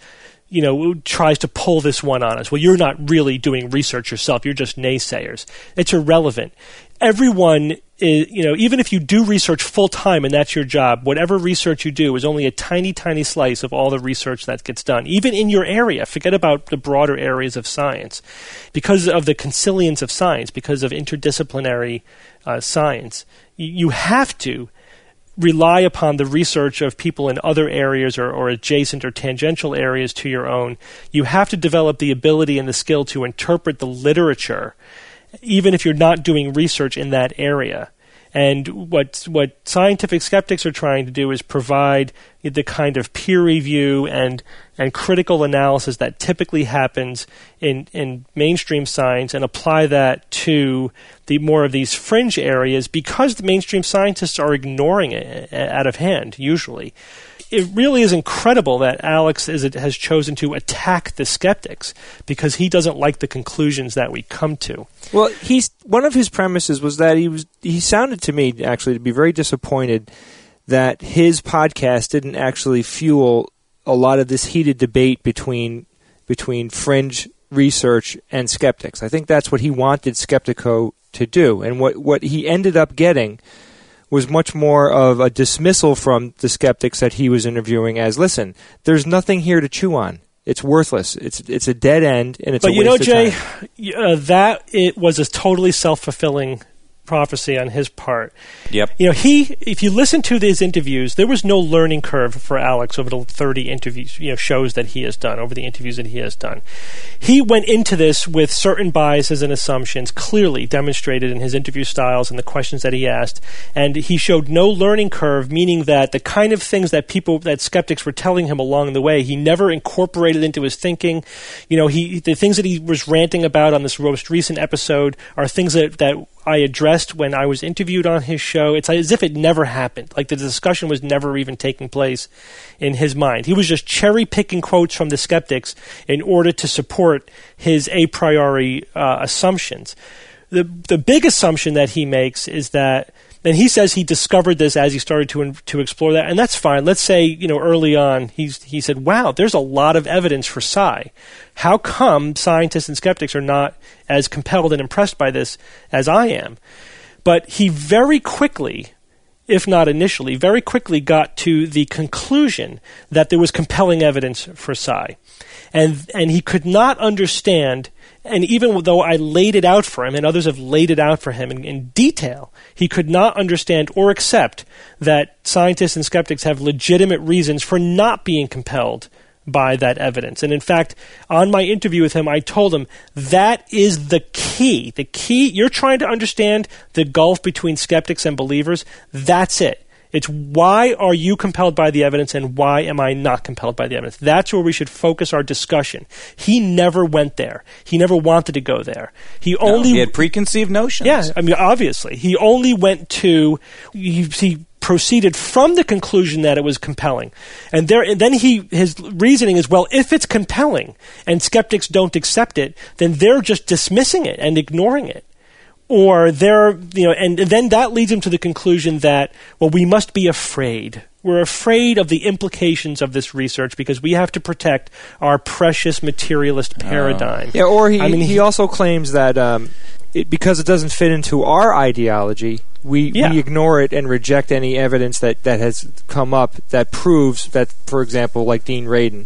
tries to pull this one on us. Well, you're not really doing research yourself. You're just naysayers. It's irrelevant. Everyone is, even if you do research full time and that's your job, whatever research you do is only a tiny, tiny slice of all the research that gets done, even in your area. Forget about the broader areas of science. Because of the consilience of science, because of interdisciplinary science, you have to rely upon the research of people in other areas or adjacent or tangential areas to your own. You have to develop the ability and the skill to interpret the literature, even if you're not doing research in that area. And what scientific skeptics are trying to do is provide the kind of peer review and critical analysis that typically happens in mainstream science and apply that to the more of these fringe areas, because the mainstream scientists are ignoring it out of hand, usually. It really is incredible that Alex has chosen to attack the skeptics because he doesn't like the conclusions that we come to.
Well, one of his premises was that he sounded to me actually to be very disappointed that his podcast didn't actually fuel a lot of this heated debate between fringe research and skeptics. I think that's what he wanted Skeptico to do, and what he ended up getting was much more of a dismissal from the skeptics that he was interviewing as, listen, there's nothing here to chew on. It's worthless. It's a dead end, and it's a waste of time.
But you know, Jay, that it was a totally self-fulfilling prophecy on his part.
Yep.
You know, if you listen to these interviews, there was no learning curve for Alex over the 30 interviews, shows that he has done, over the interviews that he has done. He went into this with certain biases and assumptions clearly demonstrated in his interview styles and the questions that he asked, and he showed no learning curve, meaning that the kind of things that skeptics were telling him along the way, he never incorporated into his thinking. The things that he was ranting about on this most recent episode are things that I addressed when I was interviewed on his show. It's as if it never happened. Like the discussion was never even taking place in his mind. He was just cherry-picking quotes from the skeptics in order to support his a priori assumptions. The big assumption that he makes is that, and he says he discovered this as he started to explore that, and that's fine. Let's say, early on, he said, wow, there's a lot of evidence for psi. How come scientists and skeptics are not as compelled and impressed by this as I am? But he very quickly, if not initially, very quickly got to the conclusion that there was compelling evidence for psi. And he could not understand, and even though I laid it out for him, and others have laid it out for him in detail, he could not understand or accept that scientists and skeptics have legitimate reasons for not being compelled by that evidence. And in fact, on my interview with him, I told him that is the key. The key, you're trying to understand the gulf between skeptics and believers, that's it. It's why are you compelled by the evidence and why am I not compelled by the evidence? That's where we should focus our discussion. He never went there. He never wanted to go there. He had
preconceived notions.
Yeah, obviously. He only went to... He proceeded from the conclusion that it was compelling. And then his reasoning is, well, if it's compelling and skeptics don't accept it, then they're just dismissing it and ignoring it. Or and then that leads him to the conclusion that, well, we must be afraid. We're afraid of the implications of this research because we have to protect our precious materialist paradigm.
Yeah, or he also claims that because it doesn't fit into our ideology, we ignore it and reject any evidence that has come up that proves that, for example, like Dean Radin,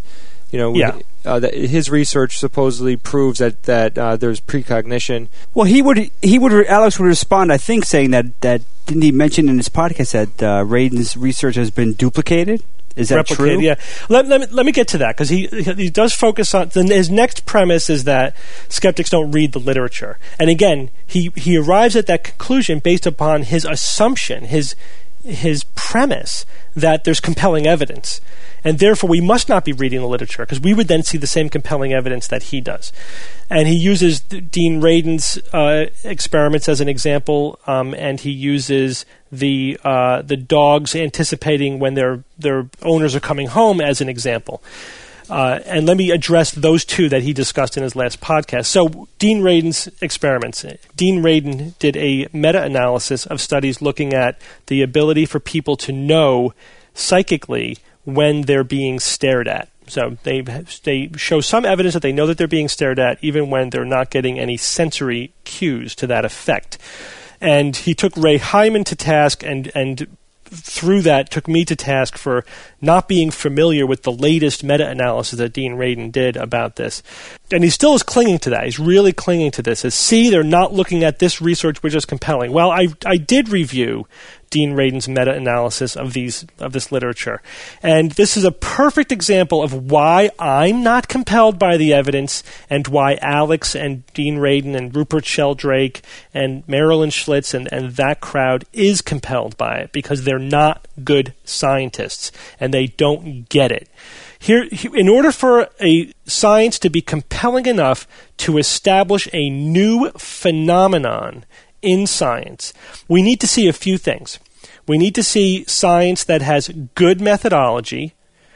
that his research supposedly proves that there's precognition.
Well, Alex would respond, I think, saying that didn't he mention in his podcast that Radin's research has been duplicated? Is that true?
Yeah. Let me get to that, because he does focus on... His next premise is that skeptics don't read the literature. And again, he arrives at that conclusion based upon his assumption, his premise that there's compelling evidence. And therefore, we must not be reading the literature, because we would then see the same compelling evidence that he does. And he uses Dean Radin's experiments as an example, and he uses the dogs anticipating when their owners are coming home as an example. And let me address those two that he discussed in his last podcast. So, Dean Radin's experiments. Dean Radin did a meta-analysis of studies looking at the ability for people to know psychically when they're being stared at. So they show some evidence that they know that they're being stared at even when they're not getting any sensory cues to that effect. And he took Ray Hyman to task and through that took me to task for not being familiar with the latest meta-analysis that Dean Radin did about this. And he still is clinging to that. He's really clinging to this. They're not looking at this research, which is compelling. Well, I did review Dean Radin's meta-analysis of this literature. And this is a perfect example of why I'm not compelled by the evidence and why Alex and Dean Radin and Rupert Sheldrake and Marilyn Schlitz and that crowd is compelled by it, because they're not good scientists and they don't get it. Here, in order for a science to be compelling enough to establish a new phenomenon in science, we need to see a few things. We need to see science that has good methodology,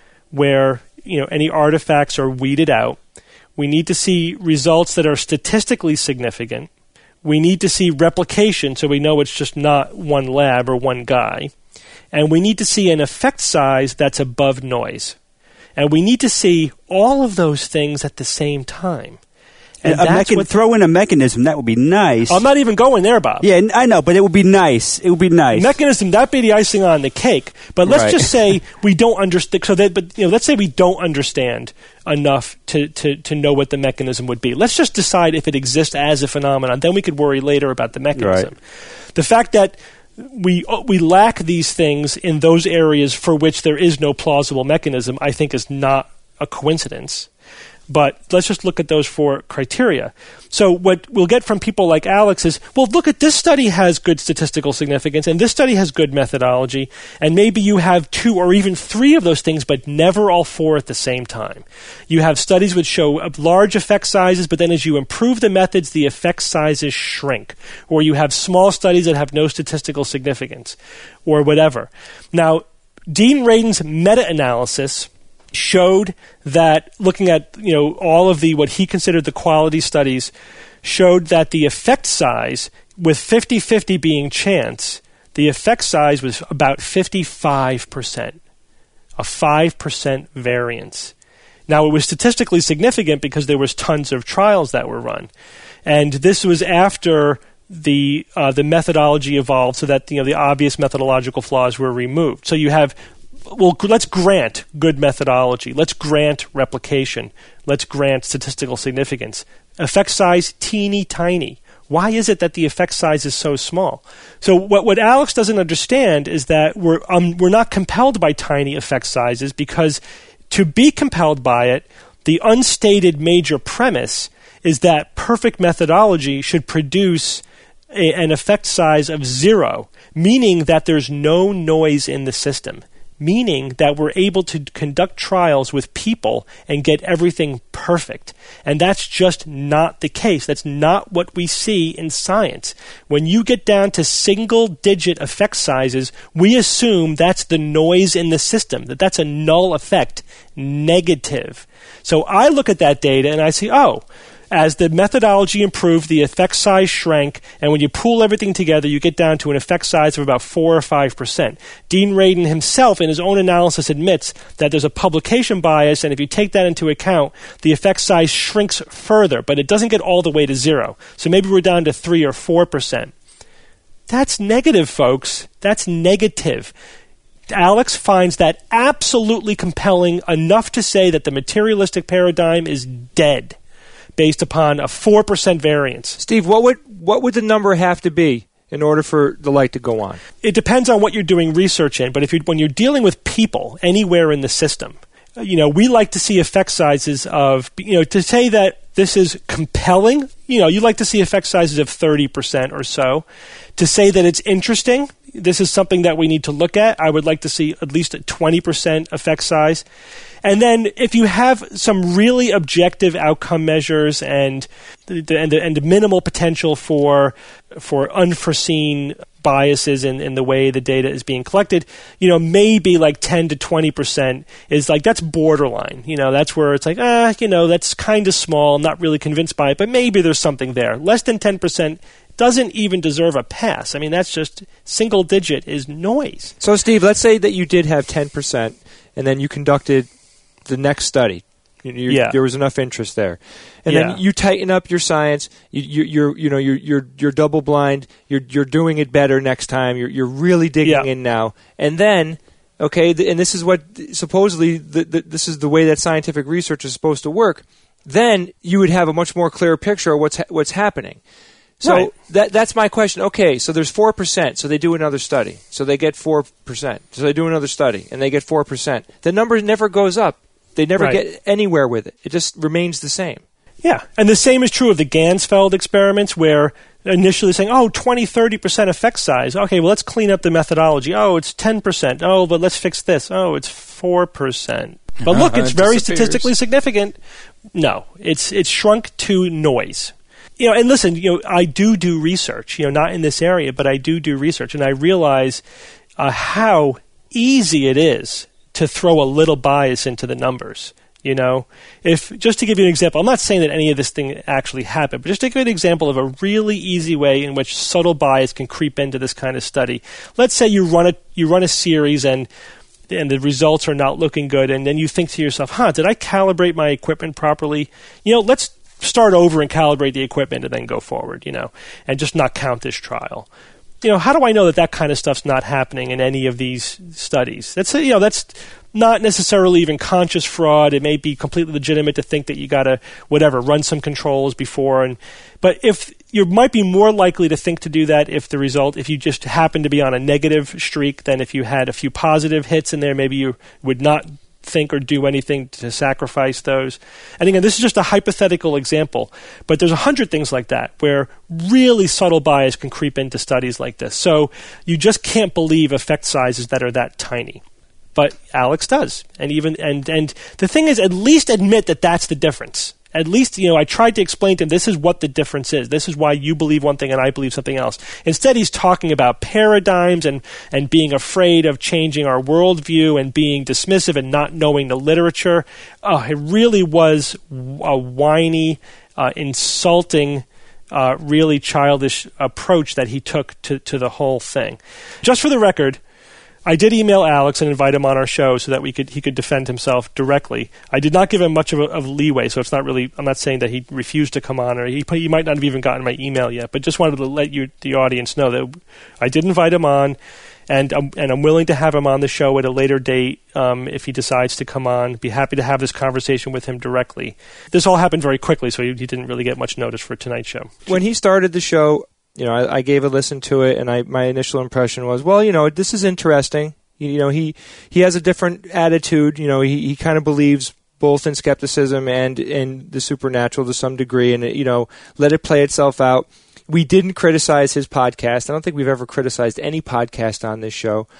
where any artifacts are weeded out. We need to see results that are statistically significant. We need to see replication, so we know it's just not one lab or one guy. And we need to see an effect size that's above noise. And we need to see all of those things at the same time. And
throw in a mechanism, that would be nice.
I'm not even going there, Bob.
Yeah, I know, but it would be nice. It would be nice.
Mechanism, that'd be the icing on the cake. But let's just say we don't understand. Let's say we don't understand enough to know what the mechanism would be. Let's just decide if it exists as a phenomenon. Then we could worry later about the mechanism. Right. The fact that we lack these things in those areas for which there is no plausible mechanism, I think, is not a coincidence. But let's just look at those 4 criteria. So what we'll get from people like Alex is, well, look at this study has good statistical significance, and this study has good methodology, and maybe you have 2 or even 3 of those things, but never all 4 at the same time. You have studies which show large effect sizes, but then as you improve the methods, the effect sizes shrink. Or you have small studies that have no statistical significance, or whatever. Now, Dean Radin's meta-analysis showed that, looking at all of the what he considered the quality studies, showed that the effect size, with 50-50 being chance, the effect size was about 55%, a 5% variance. Now, it was statistically significant because there was tons of trials that were run, and this was after the methodology evolved so that the obvious methodological flaws were removed. So you have, well, let's grant good methodology. Let's grant replication. Let's grant statistical significance. Effect size, teeny tiny. Why is it that the effect size is so small? So what Alex doesn't understand is that we're not compelled by tiny effect sizes, because to be compelled by it, the unstated major premise is that perfect methodology should produce an effect size of 0, meaning that there's no noise in the system, meaning that we're able to conduct trials with people and get everything perfect. And that's just not the case. That's not what we see in science. When you get down to single-digit effect sizes, we assume that's the noise in the system, that's a null effect, negative. So I look at that data and I see, as the methodology improved, the effect size shrank, and when you pool everything together, you get down to an effect size of about 4 or 5%. Dean Radin himself, in his own analysis, admits that there's a publication bias, and if you take that into account, the effect size shrinks further, but it doesn't get all the way to 0. So maybe we're down to 3 or 4%. That's negative, folks. That's negative. Alex finds that absolutely compelling, enough to say that the materialistic paradigm is dead, based upon a 4% variance.
Steve, what would the number have to be in order for the light to go on?
It depends on what you're doing research in, but when you're dealing with people anywhere in the system, we like to see effect sizes of, to say that this is compelling, you like to see effect sizes of 30% or so. To say that it's interesting, this is something that we need to look at, I would like to see at least a 20% effect size. And then if you have some really objective outcome measures and the minimal potential for unforeseen biases in the way the data is being collected, maybe like 10 to 20% is like, that's borderline. That's where it's like, that's kind of small. I'm not really convinced by it, but maybe there's something there. Less than 10% doesn't even deserve a pass. I mean, that's just single digit is noise.
So, Steve, let's say that you did have 10%, and then you conducted the next study. There was enough interest there, and then you tighten up your science. You're double blind. You're doing it better next time. You're really digging in now, and then and this is what supposedly this is the way that scientific research is supposed to work. Then you would have a much more clear picture of what's happening. So
Right.
that's my question. Okay, so there's 4%, so they do another study. So they get 4%. So they do another study, and they get 4%. The number never goes up. They never
Right.
get anywhere with it. It just remains the same.
Yeah, and the same is true of the Gansfeld experiments, where initially saying, 20, 30% effect size. Okay, well, let's clean up the methodology. Oh, it's 10%. Oh, but let's fix this. Oh, it's 4%. But look, it's
It
very
disappears.
statistically significant. No, it's shrunk to noise. And listen, I do research, not in this area, but I do research, and I realize how easy it is to throw a little bias into the numbers. If just to give you an example, I'm not saying that any of this thing actually happened, but just to give you an example of a really easy way in which subtle bias can creep into this kind of study. Let's say you run a series and the results are not looking good, and then you think to yourself, did I calibrate my equipment properly? Let's start over and calibrate the equipment and then go forward, and just not count this trial. How do I know that kind of stuff's not happening in any of these studies? That's not necessarily even conscious fraud. It may be completely legitimate to think that you got to run some controls before, but if you might be more likely to think to do that if you just happen to be on a negative streak than if you had a few positive hits in there. Maybe you would not think or do anything to sacrifice those. And again, this is just a hypothetical example, but there's 100 things like that where really subtle bias can creep into studies like this. So you just can't believe effect sizes that are that tiny. But Alex does. And the thing is, at least admit that that's the difference. At least, I tried to explain to him, this is what the difference is. This is why you believe one thing and I believe something else. Instead, he's talking about paradigms and being afraid of changing our worldview and being dismissive and not knowing the literature. It really was a whiny, insulting, really childish approach that he took to the whole thing. Just for the record, I did email Alex and invite him on our show so that he could defend himself directly. I did not give him much of leeway, so it's not really. I'm not saying that he refused to come on, or he might not have even gotten my email yet. But just wanted to let the audience know that I did invite him on, and I'm willing to have him on the show at a later date if he decides to come on. Be happy to have this conversation with him directly. This all happened very quickly, so he didn't really get much notice for tonight's show.
When he started the show, I gave a listen to it, and my initial impression was, this is interesting. He has a different attitude. He kind of believes both in skepticism and in the supernatural to some degree, and let it play itself out. We didn't criticize his podcast. I don't think we've ever criticized any podcast on this show.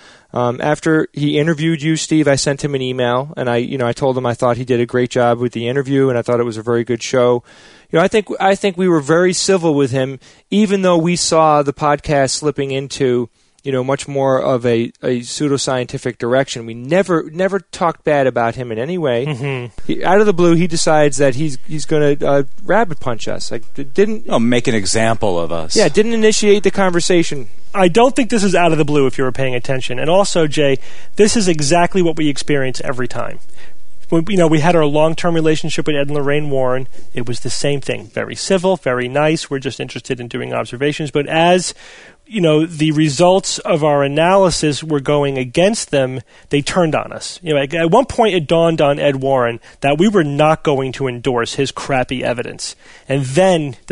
After he interviewed you, Steve, I sent him an email, and I told him I thought he did a great job with the interview, and I thought it was a very good show. I think we were very civil with him, even though we saw the podcast slipping into much more of a pseudoscientific direction. We never talked bad about him in any way. Mm-hmm. Out of the blue, he decides that he's going to rabbit punch us.
Make an example of us.
Yeah, didn't initiate the conversation.
I don't think this is out of the blue if you were paying attention. And also, Jay, this is exactly what we experience every time. We had our long-term relationship with Ed and Lorraine Warren. It was the same thing. Very civil, very nice. We're just interested in doing observations. But as the results of our analysis were going against them, they turned on us. At one point it dawned on Ed Warren that we were not going to endorse his crappy evidence. And then the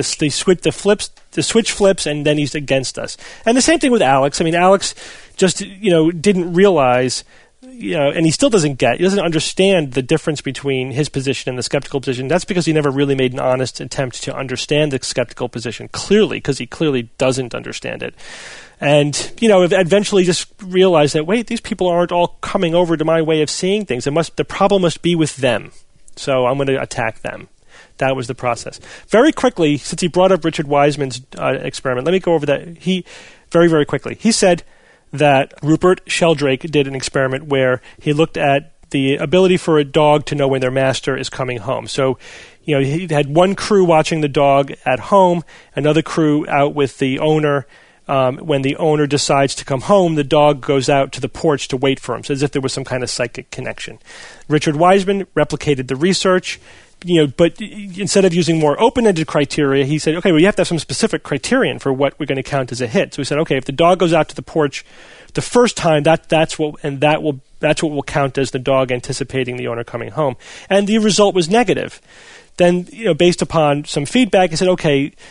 switch flips, and then he's against us. And the same thing with Alex. Alex just, didn't realize, and he still doesn't understand the difference between his position and the skeptical position. That's because he never really made an honest attempt to understand the skeptical position, clearly, because he clearly doesn't understand it. And, eventually just realized that, wait, these people aren't all coming over to my way of seeing things. The problem must be with them. So I'm going to attack them. That was the process. Very quickly, since he brought up Richard Wiseman's experiment, let me go over that. Very, very quickly. He said that Rupert Sheldrake did an experiment where he looked at the ability for a dog to know when their master is coming home. So, he had one crew watching the dog at home, another crew out with the owner. When the owner decides to come home, the dog goes out to the porch to wait for him, so as if there was some kind of psychic connection. Richard Wiseman replicated the research, but instead of using more open-ended criteria, he said, okay, well, you have to have some specific criterion for what we're going to count as a hit. So he said, okay, if the dog goes out to the porch the first time, that's what will count as the dog anticipating the owner coming home. And the result was negative. Then, based upon some feedback, he said, okay,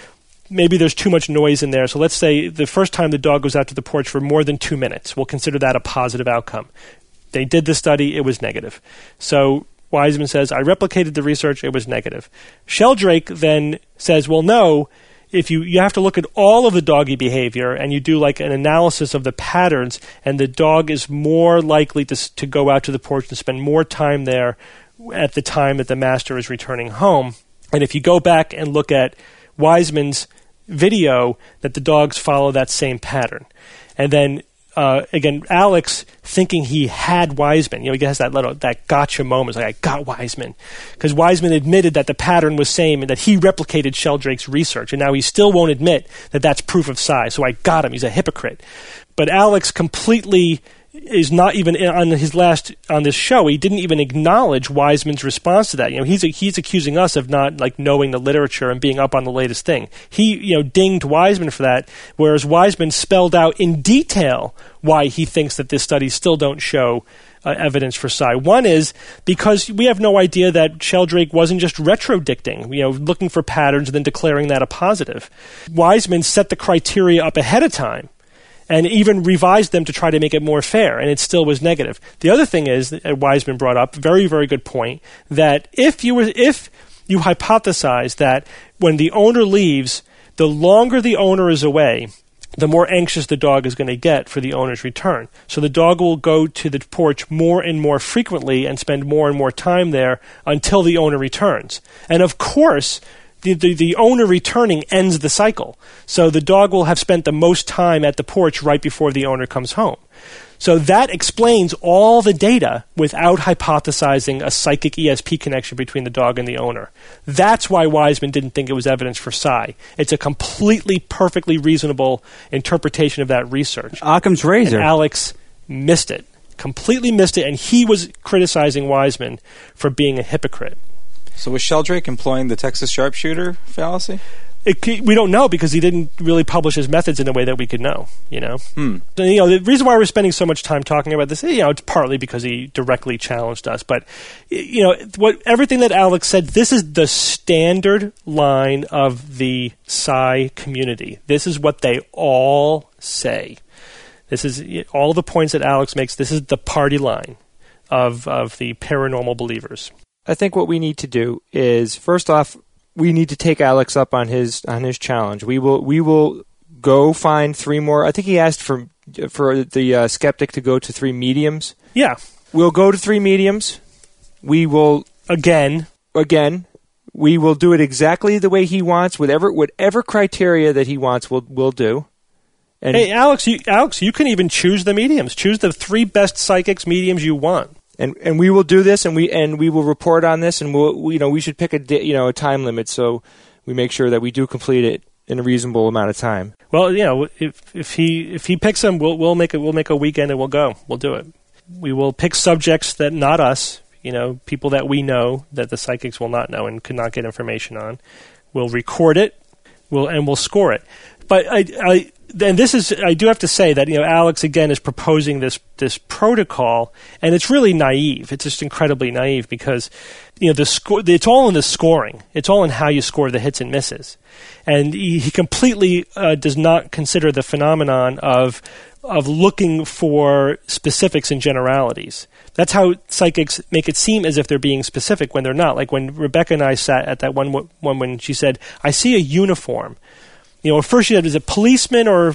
maybe there's too much noise in there. So let's say the first time the dog goes out to the porch for more than 2 minutes. We'll consider that a positive outcome. They did the study. It was negative. So Wiseman says, I replicated the research. It was negative. Sheldrake then says, well, no, if you have to look at all of the doggy behavior and you do like an analysis of the patterns, and the dog is more likely to go out to the porch and spend more time there at the time that the master is returning home. And if you go back and look at Wiseman's video, that the dogs follow that same pattern. And then again, Alex thinking he had Wiseman. He has that gotcha moment. It's like, I got Wiseman. Because Wiseman admitted that the pattern was same and that he replicated Sheldrake's research. And now he still won't admit that that's proof of psi. So I got him. He's a hypocrite. But Alex completely is not even on this show. He didn't even acknowledge Wiseman's response to that. He's accusing us of not knowing the literature and being up on the latest thing. He dinged Wiseman for that, whereas Wiseman spelled out in detail why he thinks that this study still don't show evidence for psi. One is because we have no idea that Sheldrake wasn't just retrodicting, looking for patterns and then declaring that a positive. Wiseman set the criteria up ahead of time and even revised them to try to make it more fair, and it still was negative. The other thing is, that Wiseman brought up, very, very good point, that if you hypothesize that when the owner leaves, the longer the owner is away, the more anxious the dog is going to get for the owner's return. So the dog will go to the porch more and more frequently and spend more and more time there until the owner returns. And of course, the owner returning ends the cycle. So the dog will have spent the most time at the porch right before the owner comes home. So that explains all the data without hypothesizing a psychic ESP connection between the dog and the owner. That's why Wiseman didn't think it was evidence for psi. It's a completely, perfectly reasonable interpretation of that research.
Occam's razor.
And Alex missed it. Completely missed it, and he was criticizing Wiseman for being a hypocrite.
So was Sheldrake employing the Texas sharpshooter fallacy?
We don't know because he didn't really publish his methods in a way that we could know. So, the reason why we're spending so much time talking about this, it's partly because he directly challenged us. But everything that Alex said, this is the standard line of the psi community. This is what they all say. This is all the points that Alex makes. This is the party line of the paranormal believers.
I think what we need to do is, first off, we need to take Alex up on his challenge. We will go find 3 more. I think he asked for the skeptic to go to 3 mediums.
Yeah,
we'll go to 3 mediums. We will again. We will do it exactly the way he wants, whatever criteria that he wants. We'll do. And
hey, Alex, you can even choose the mediums. Choose the 3 best psychics mediums you want.
And we will do this, and we will report on this, and we should pick a time limit so we make sure that we do complete it in a reasonable amount of time.
Well, if he picks them, we'll make a weekend and we'll go. We'll do it. We will pick subjects that not us, people that we know that the psychics will not know and could not get information on. We'll record it, we'll score it. But I do have to say that Alex again is proposing this protocol, and it's really naive. It's just incredibly naive because it's all in the scoring. It's all in how you score the hits and misses, and he completely does not consider the phenomenon of looking for specifics and generalities. That's how psychics make it seem as if they're being specific when they're not. Like when Rebecca and I sat at that one when she said, "I see a uniform." First she said, is it policeman or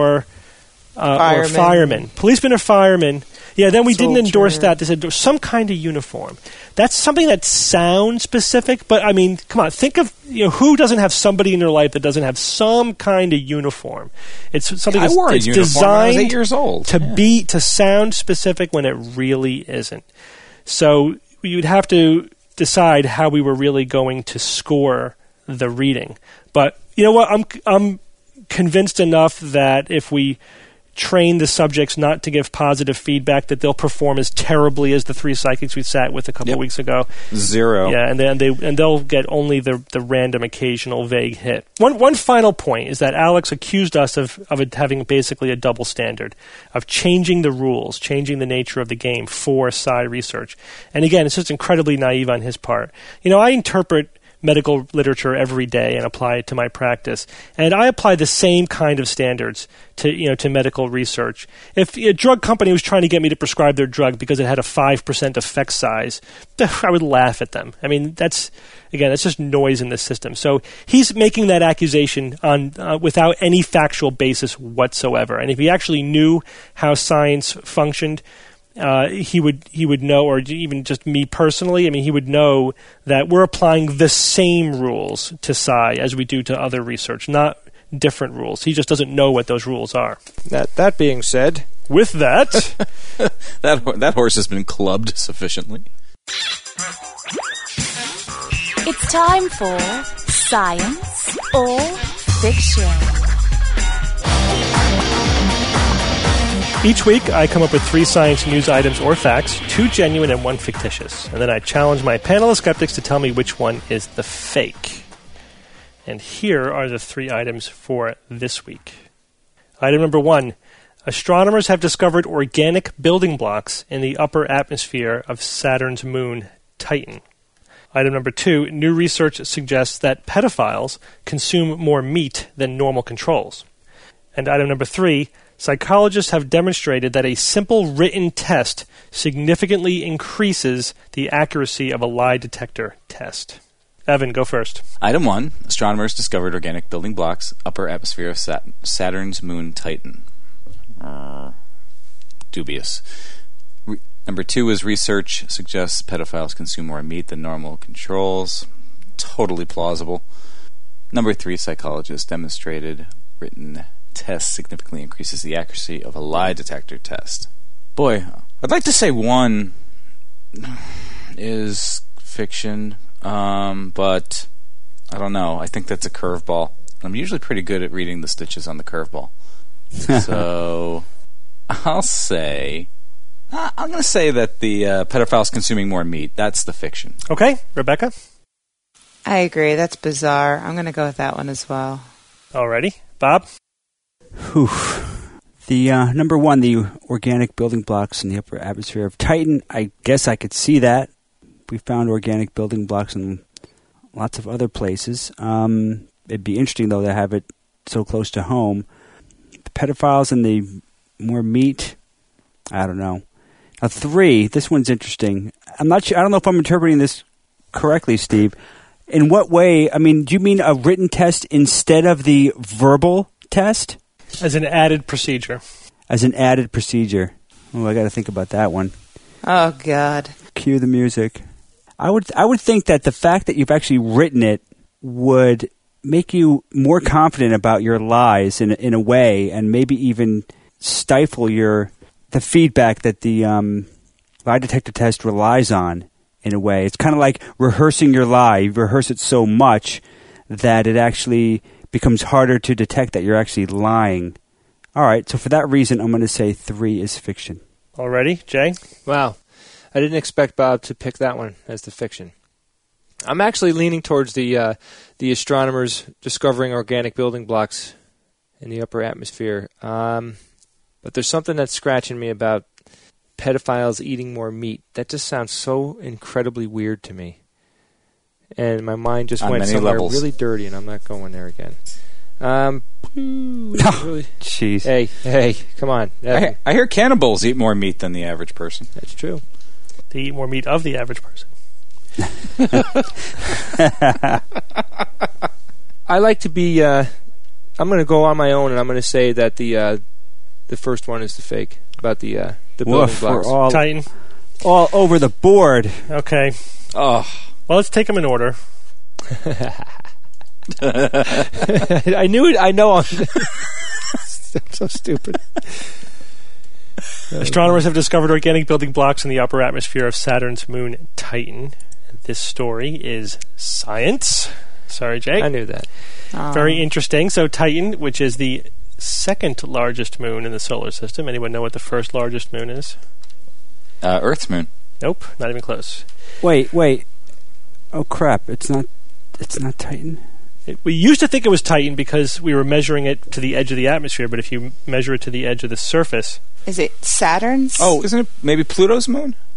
fireman? Policeman or fireman. Yeah, then we didn't endorse that. They said some kind of uniform. That's something that sounds specific, but I mean, come on, think of who doesn't have somebody in their life that doesn't have some kind of uniform. It's something that's designed
when I was 8 years old.
to sound specific when it really isn't. So you'd have to decide how we were really going to score the reading. But you know what? I'm convinced enough that if we train the subjects not to give positive feedback, that they'll perform as terribly as the 3 psychics we sat with a couple weeks ago.
0.
Yeah, and they'll get only the random occasional vague hit. One final point is that Alex accused us of it having basically a double standard, of changing the rules, changing the nature of the game for psi research. And again, it's just incredibly naive on his part. I interpret medical literature every day and apply it to my practice. And I apply the same kind of standards to medical research. If a drug company was trying to get me to prescribe their drug because it had a 5% effect size, I would laugh at them. I mean, that's just noise in the system. So he's making that accusation on without any factual basis whatsoever. And if he actually knew how science functioned, he would know, or even just me personally, I mean, he would know that we're applying the same rules to psi as we do to other research, not different rules. He just doesn't know what those rules are.
That being said,
with that,
that horse has been clubbed sufficiently.
It's time for Science or Fiction.
Each week, I come up with 3 science news items or facts, 2 genuine and 1 fictitious. And then I challenge my panel of skeptics to tell me which one is the fake. And here are the 3 items for this week. Item number 1. Astronomers have discovered organic building blocks in the upper atmosphere of Saturn's moon, Titan. Item number 2. New research suggests that pedophiles consume more meat than normal controls. And item number 3. Psychologists have demonstrated that a simple written test significantly increases the accuracy of a lie detector test. Evan, go first.
Item 1. Astronomers discovered organic building blocks, upper atmosphere of Saturn's moon Titan. Dubious. Number 2 is research suggests pedophiles consume more meat than normal controls. Totally plausible. Number 3, psychologists demonstrated written test significantly increases the accuracy of a lie detector test. Boy, I'd like to say 1 is fiction, but I don't know. I think that's a curveball. I'm usually pretty good at reading the stitches on the curveball. So I'm going to say that the pedophile's consuming more meat. That's the fiction.
Okay, Rebecca?
I agree. That's bizarre. I'm going to go with that one as well.
Alrighty. Bob?
Whew. The number 1, the organic building blocks in the upper atmosphere of Titan, I guess I could see that. We found organic building blocks in lots of other places. It'd be interesting, though, to have it so close to home. The pedophiles and the more meat, I don't know. Now, 3, this one's interesting. I'm not sure. I don't know if I'm interpreting this correctly, Steve. In what way? I mean, do you mean a written test instead of the verbal test?
As an added procedure.
As an added procedure. Oh, I got to think about that one.
Oh, God.
Cue the music. I would think that the fact that you've actually written it would make you more confident about your lies in a way, and maybe even stifle the feedback that the lie detector test relies on in a way. It's kind of like rehearsing your lie. You rehearse it so much that it actually becomes harder to detect that you're actually lying. All right, so for that reason, I'm going to say 3 is fiction.
Alrighty, Jay?
wow. I didn't expect Bob to pick that one as the fiction. I'm actually leaning towards the astronomers discovering organic building blocks in the upper atmosphere. But there's something that's scratching me about pedophiles eating more meat. That just sounds so incredibly weird to me. And my mind just went somewhere really dirty, and I'm not going there again. Really,
jeez.
Hey, come on.
I hear cannibals eat more meat than the average person.
That's true.
They eat more meat of the average person.
I like to be... I'm going to go on my own, and I'm going to say that the first one is the fake, about the building blocks.
We're all
Titan.
All over the board.
Okay.
Oh.
Well, let's take them in order.
I knew it. I know. I'm so stupid.
Astronomers have discovered organic building blocks in the upper atmosphere of Saturn's moon, Titan. This story is science. Sorry, Jake.
I knew that.
Very interesting. So Titan, which is the second largest moon in the solar system. Anyone know what the first largest moon is?
Earth's moon.
Nope, not even close.
Wait. Oh crap! It's not Titan.
We used to think it was Titan because we were measuring it to the edge of the atmosphere, but if you measure it to the edge of the surface...
Is it Saturn's?
Oh, isn't it maybe Pluto's moon?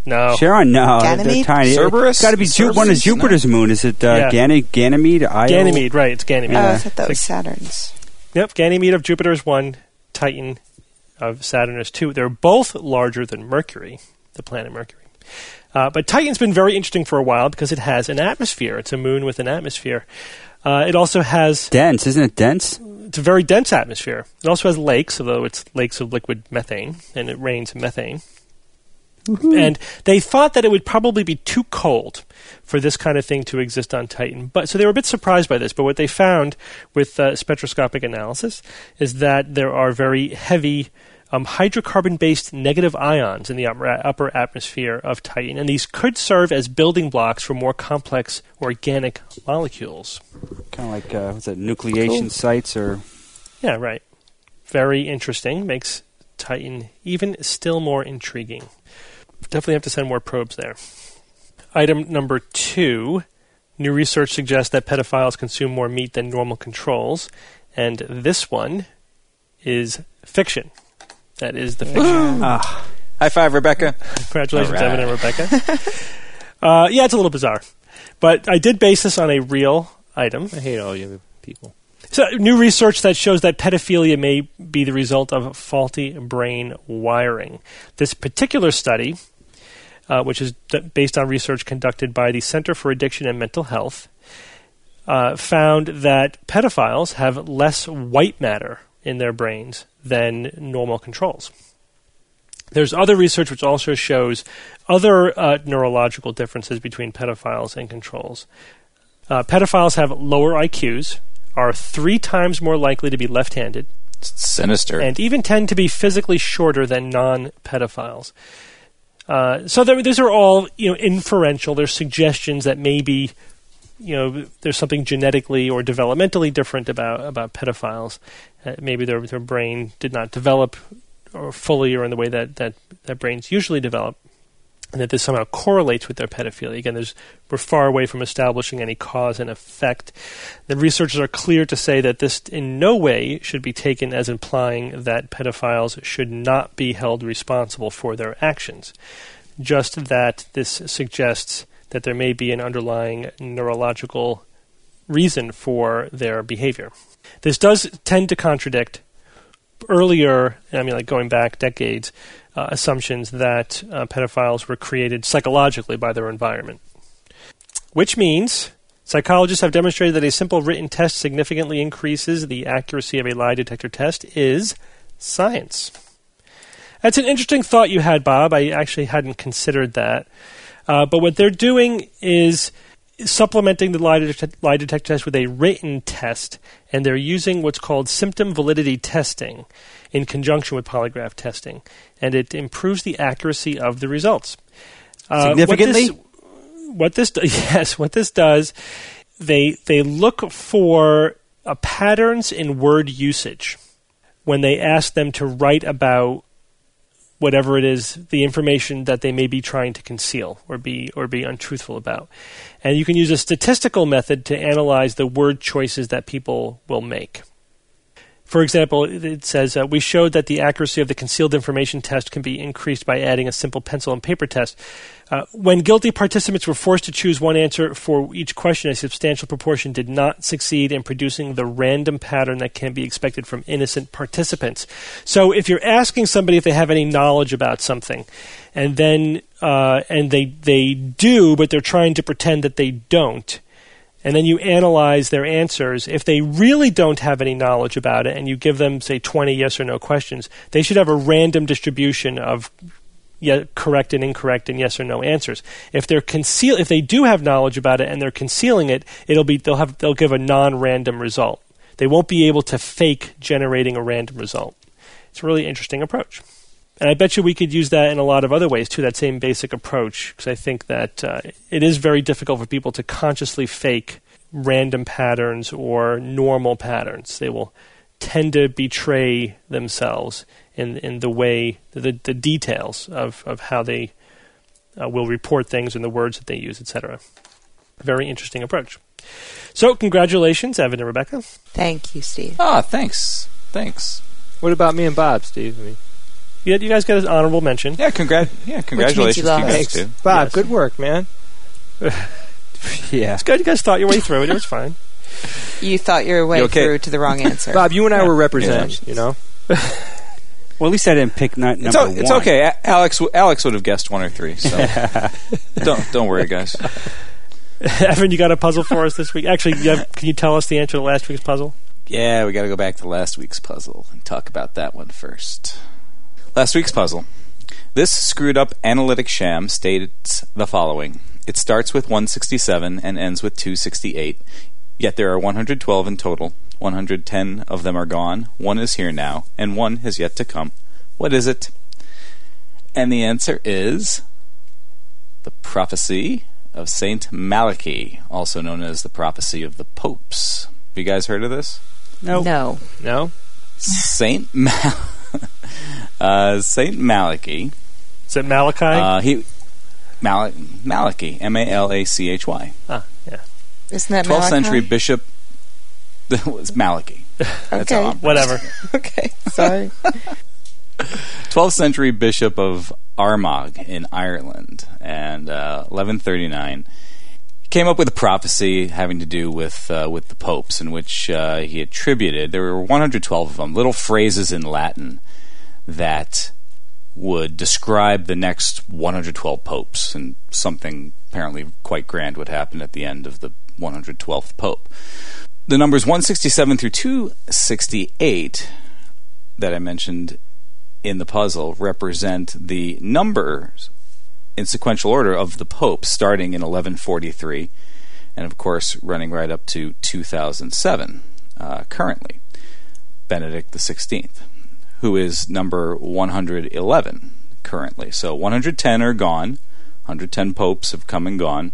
No.
Charon? No.
Ganymede?
They're tiny.
Cerberus?
It's got to be one of Jupiter's moon. Is it
Yeah.
Ganymede? Io?
Ganymede, right. It's Ganymede.
Oh, I thought that was Saturn's.
Yep, Ganymede of Jupiter is 1, Titan of Saturn is 2. They're both larger than Mercury, the planet Mercury. But Titan's been very interesting for a while because it has an atmosphere. It's a moon with an atmosphere. It also has...
Dense, isn't it dense?
It's a very dense atmosphere. It also has lakes, although it's lakes of liquid methane, and it rains methane. Woo-hoo. And they thought that it would probably be too cold for this kind of thing to exist on Titan. So they were a bit surprised by this. But what they found with spectroscopic analysis is that there are very heavy hydrocarbon-based negative ions in the upper atmosphere of Titan. And these could serve as building blocks for more complex organic molecules.
Kind of like, what's that, nucleation sites or...
Yeah, right. Very interesting. Makes Titan even still more intriguing. Definitely have to send more probes there. Item number 2. New research suggests that pedophiles consume more meat than normal controls. And this one is fiction. That is the fiction.
High five, Rebecca.
Congratulations,
All right.
Evan and Rebecca. Yeah, it's a little bizarre. But I did base this on a real item.
I hate all you people.
So, new research that shows that pedophilia may be the result of faulty brain wiring. This particular study, which is based on research conducted by the Center for Addiction and Mental Health, found that pedophiles have less white matter in their brains than normal controls. There's other research which also shows other neurological differences between pedophiles and controls. Pedophiles have lower IQs, are 3 times more likely to be left-handed,
Sinister.
and even tend to be physically shorter than non-pedophiles. So these are all inferential. They're suggestions that maybe there's something genetically or developmentally different about pedophiles. Maybe their brain did not develop or fully or in the way that brains usually develop, and that this somehow correlates with their pedophilia. Again, we're far away from establishing any cause and effect. The researchers are clear to say that this in no way should be taken as implying that pedophiles should not be held responsible for their actions, just that this suggests that there may be an underlying neurological reason for their behavior. This does tend to contradict earlier, going back decades, assumptions that pedophiles were created psychologically by their environment. Which means psychologists have demonstrated that a simple written test significantly increases the accuracy of a lie detector test is science. That's an interesting thought you had, Bob. I actually hadn't considered that. But what they're doing is supplementing the lie detector test with a written test, and they're using what's called symptom validity testing in conjunction with polygraph testing, and it improves the accuracy of the results.
Significantly?
What this does, they look for patterns in word usage when they ask them to write about whatever it is, the information that they may be trying to conceal or be untruthful about. And you can use a statistical method to analyze the word choices that people will make. For example, it says, we showed that the accuracy of the concealed information test can be increased by adding a simple pencil and paper test. When guilty participants were forced to choose one answer for each question, a substantial proportion did not succeed in producing the random pattern that can be expected from innocent participants. So if you're asking somebody if they have any knowledge about something, and then and they do, but they're trying to pretend that they don't, and then you analyze their answers, if they really don't have any knowledge about it, and you give them, say, 20 yes or no questions, they should have a random distribution of correct and incorrect and yes or no answers. If they do have knowledge about it and they're concealing it, they'll give a non-random result. They won't be able to fake generating a random result. It's a really interesting approach. And I bet you we could use that in a lot of other ways, too, that same basic approach, because I think that it is very difficult for people to consciously fake random patterns or normal patterns. They will tend to betray themselves in the way, the details of how they will report things and the words that they use, etc. Very interesting approach. So, congratulations, Evan and Rebecca.
Thank you, Steve.
Thanks.
What about me and Bob, Steve?
You guys got an honorable mention.
Yeah, congratulations to you guys,
Thanks.
too.
Bob,
Yes.
good work, man.
Yeah.
It's good. You guys thought your way through it. It was fine.
You thought your way
You okay?
through to the wrong answer.
Bob, you and I were represented, you know?
Well, at least I didn't pick number one.
It's okay. Alex would have guessed 1 or 3. So don't worry, guys.
Evan, you got a puzzle for us this week? Actually, can you tell us the answer to last week's puzzle?
Yeah, we got to go back to last week's puzzle and talk about that one first. Last week's puzzle. This screwed up analytic sham states the following. It starts with 167 and ends with 268, yet there are 112 in total. 110 of them are gone, 1 is here now, and 1 has yet to come. What is it? And the answer is the prophecy of Saint Malachi, also known as the prophecy of the popes. Have you guys heard of this?
No.
No?
Is
Saint Malachi.
it Malachi?
Malachi, Malachy.
Ah, yeah.
Isn't that
12th
Malachi?
century bishop. Was Malachi. That's
Okay.
all.
Whatever.
Okay, sorry.
12th century bishop of Armagh in Ireland, and 1139. He came up with a prophecy having to do with the popes, in which he attributed, there were 112 of them, little phrases in Latin that would describe the next 112 popes, and something apparently quite grand would happen at the end of the 112th pope. The numbers 167 through 268 that I mentioned in the puzzle represent the numbers in sequential order of the popes, starting in 1143 and, of course, running right up to 2007 currently. Benedict XVI, who is number 111 currently. So 110 are gone. 110 popes have come and gone.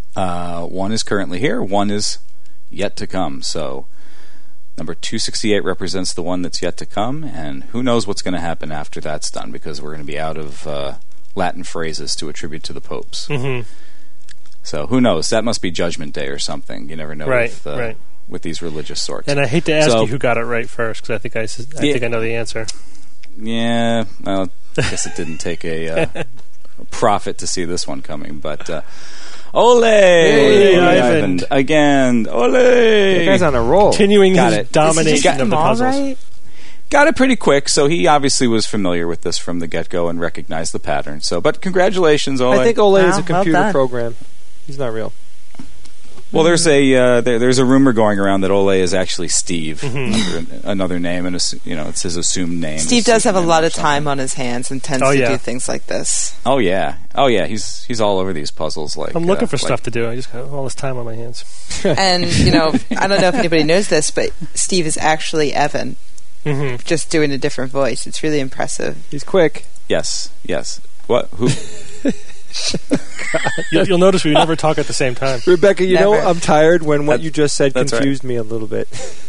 1 is currently here. 1 is yet to come. So number 268 represents the one that's yet to come, and who knows what's going to happen after that's done, because we're going to be out of Latin phrases to attribute to the popes.
Mm-hmm.
So who knows? That must be Judgment Day or something. You never know
Right,
with these religious sorts.
And I hate to ask you who got it right first, because I think I know the answer.
Yeah, well, I guess it didn't take a prophet to see this one coming, but ole!
Hey, Ivan.
Again, ole!
The guy's on a roll.
Continuing
Got
his
it.
domination of the
All
puzzles.
right?
Got it pretty quick, so he obviously was familiar with this from the get-go and recognized the pattern. So, but congratulations, Ole.
I think Ole is a
Well
computer
done.
program. He's not real.
Well, there's there's a rumor going around that Ole is actually Steve, under another name, and it's his assumed name.
Steve
his
does have a
pseudonym
lot
or
of
something.
time on his hands and tends
Oh,
to
yeah.
do things like this.
Oh yeah. He's all over these puzzles. Like
I'm looking for
like-
stuff to do. I just got all this time on my hands.
And, I don't know if anybody knows this, but Steve is actually Evan,
Mm-hmm.
just doing a different voice. It's really impressive.
He's quick.
Yes. What? Who?
You'll notice we never talk at the same time.
Rebecca, you know
Never.
I'm tired when what
That's-
you just said
that's right.
confused me a little bit.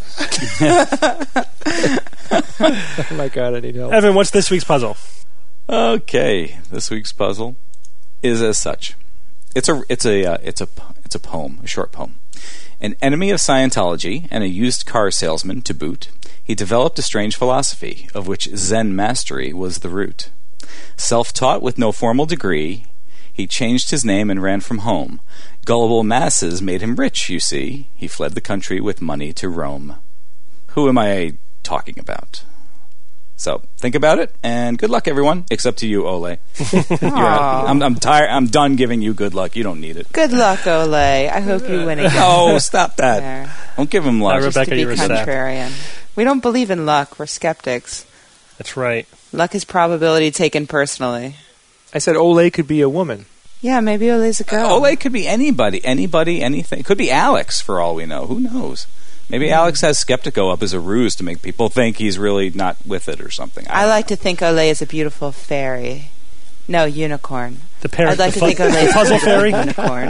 Oh my God, I need help.
Evan, what's this week's puzzle?
Okay, this week's puzzle is as such. It's a poem, a short poem. An enemy of Scientology and a used car salesman to boot, he developed a strange philosophy, of which Zen mastery was the root. Self-taught with no formal degree, he changed his name and ran from home. Gullible masses made him rich, you see. He fled the country with money to Rome. Who am I talking about? So think about it, and good luck, everyone, except to you, Ole. You're out. I'm tired. I'm done giving you good luck. You don't need it.
Good luck, Ole. I hope you win again.
Oh, stop that!
There.
Don't give him luck.
Rebecca,
To be
you were sacked.
contrarian. We don't believe in luck. We're skeptics.
That's right.
Luck is probability taken personally.
I said Ole could be a woman.
Yeah, maybe Ole's a girl.
Ole could be anybody, anything. It could be Alex, for all we know. Who knows? Maybe Alex has Skeptico up as a ruse to make people think he's really not with it or something.
I like to think Ole is a beautiful fairy. No, unicorn. I'd like to think Ole is
puzzle
a
fairy.
unicorn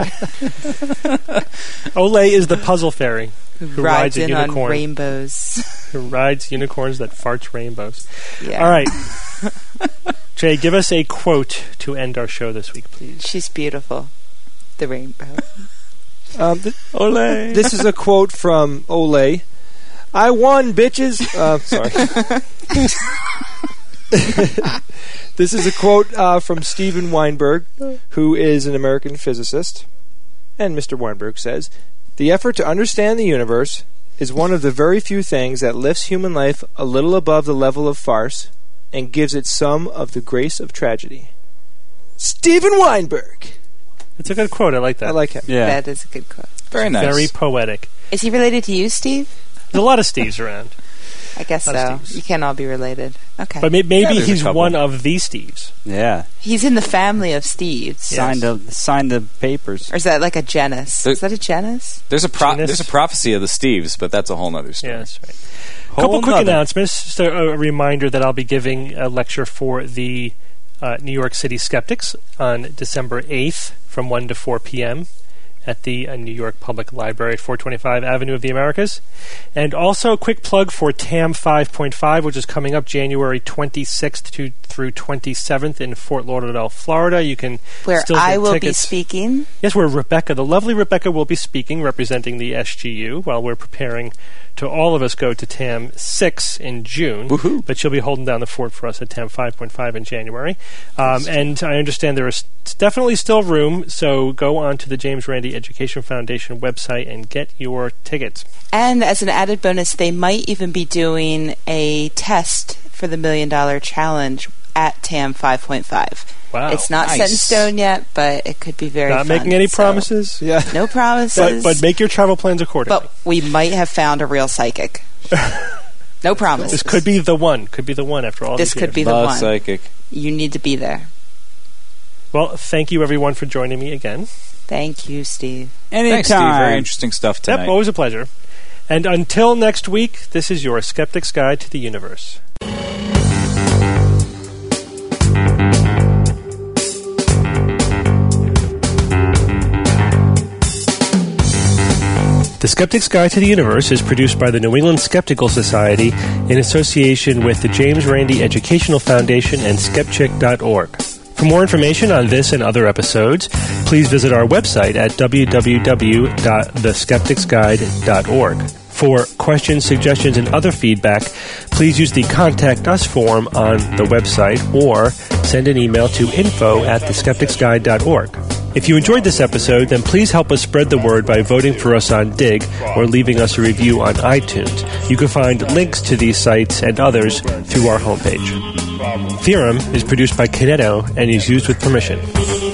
Ole is the puzzle fairy
who
rides
rides
a
in on
unicorn.
rainbows.
who rides unicorns that farts rainbows.
Yeah.
All right, Jay, give us a quote to end our show this week, please.
She's beautiful. The rainbow.
Ole.
This is a quote from Ole. I won, bitches. Sorry. This is a quote from Steven Weinberg, who is an American physicist. And Mr. Weinberg says, "The effort to understand the universe is one of the very few things that lifts human life a little above the level of farce and gives it some of the grace of tragedy." Steven Weinberg.
It's a good quote. I like that.
I like him.
Yeah.
That is a good quote.
Very nice.
Very poetic.
Is he related to you, Steve?
There's a lot of Steves around.
I guess
Lot of
so.
Steves.
You can't all be related. Okay.
But maybe
Yeah, there's a
he's
couple.
one of the Steves.
Yeah.
He's in the family of Steves.
Yeah.
Sign the papers.
Or is that like a genus? Is that a genus?
There's a
Genus.
there's a prophecy of the Steves, but that's a whole other story.
Yeah, that's right. A
Whole
couple quick
nother.
announcements. Just a reminder that I'll be giving a lecture for the New York City Skeptics on December 8th from 1 to 4 p.m. at the New York Public Library at 425 Avenue of the Americas. And also a quick plug for TAM 5.5, which is coming up January 26th through 27th in Fort Lauderdale, Florida. You can
Where
still get
I will
tickets.
be speaking.
Yes, where Rebecca, the lovely Rebecca, will be speaking, representing the SGU, while we're preparing to all of us go to TAM 6 in June.
Woohoo.
But she'll be holding down the fort for us at TAM 5.5 in January. And I understand there is definitely still room, so go on to the James Randi Education Foundation website and get your tickets.
And as an added bonus, they might even be doing a test for the $1 Million Challenge at TAM 5.5.
Wow.
It's not set in
Nice.
stone yet, but it could be very
Not
fun.
making any
So,
promises,
Yeah.
no promises.
but make your travel plans accordingly.
But we might have found a real psychic. No promises.
This could be the one. Could be the one after all
This
these
could
years.
be the
Love
one.
psychic.
You need to be there.
Well, thank you everyone for joining me again.
Thank you, Steve.
Anytime.
Thanks, Steve. Very interesting stuff tonight.
Yep, always a pleasure. And until next week, this is your Skeptic's Guide to the Universe. The Skeptic's Guide to the Universe is produced by the New England Skeptical Society in association with the James Randi Educational Foundation and Skepchick.org. For more information on this and other episodes, please visit our website at www.theskepticsguide.org. For questions, suggestions, and other feedback, please use the Contact Us form on the website or send an email to info@theskepticsguide.org. If you enjoyed this episode, then please help us spread the word by voting for us on Dig or leaving us a review on iTunes. You can find links to these sites and others through our homepage. Theorem is produced by Kineto and is used with permission.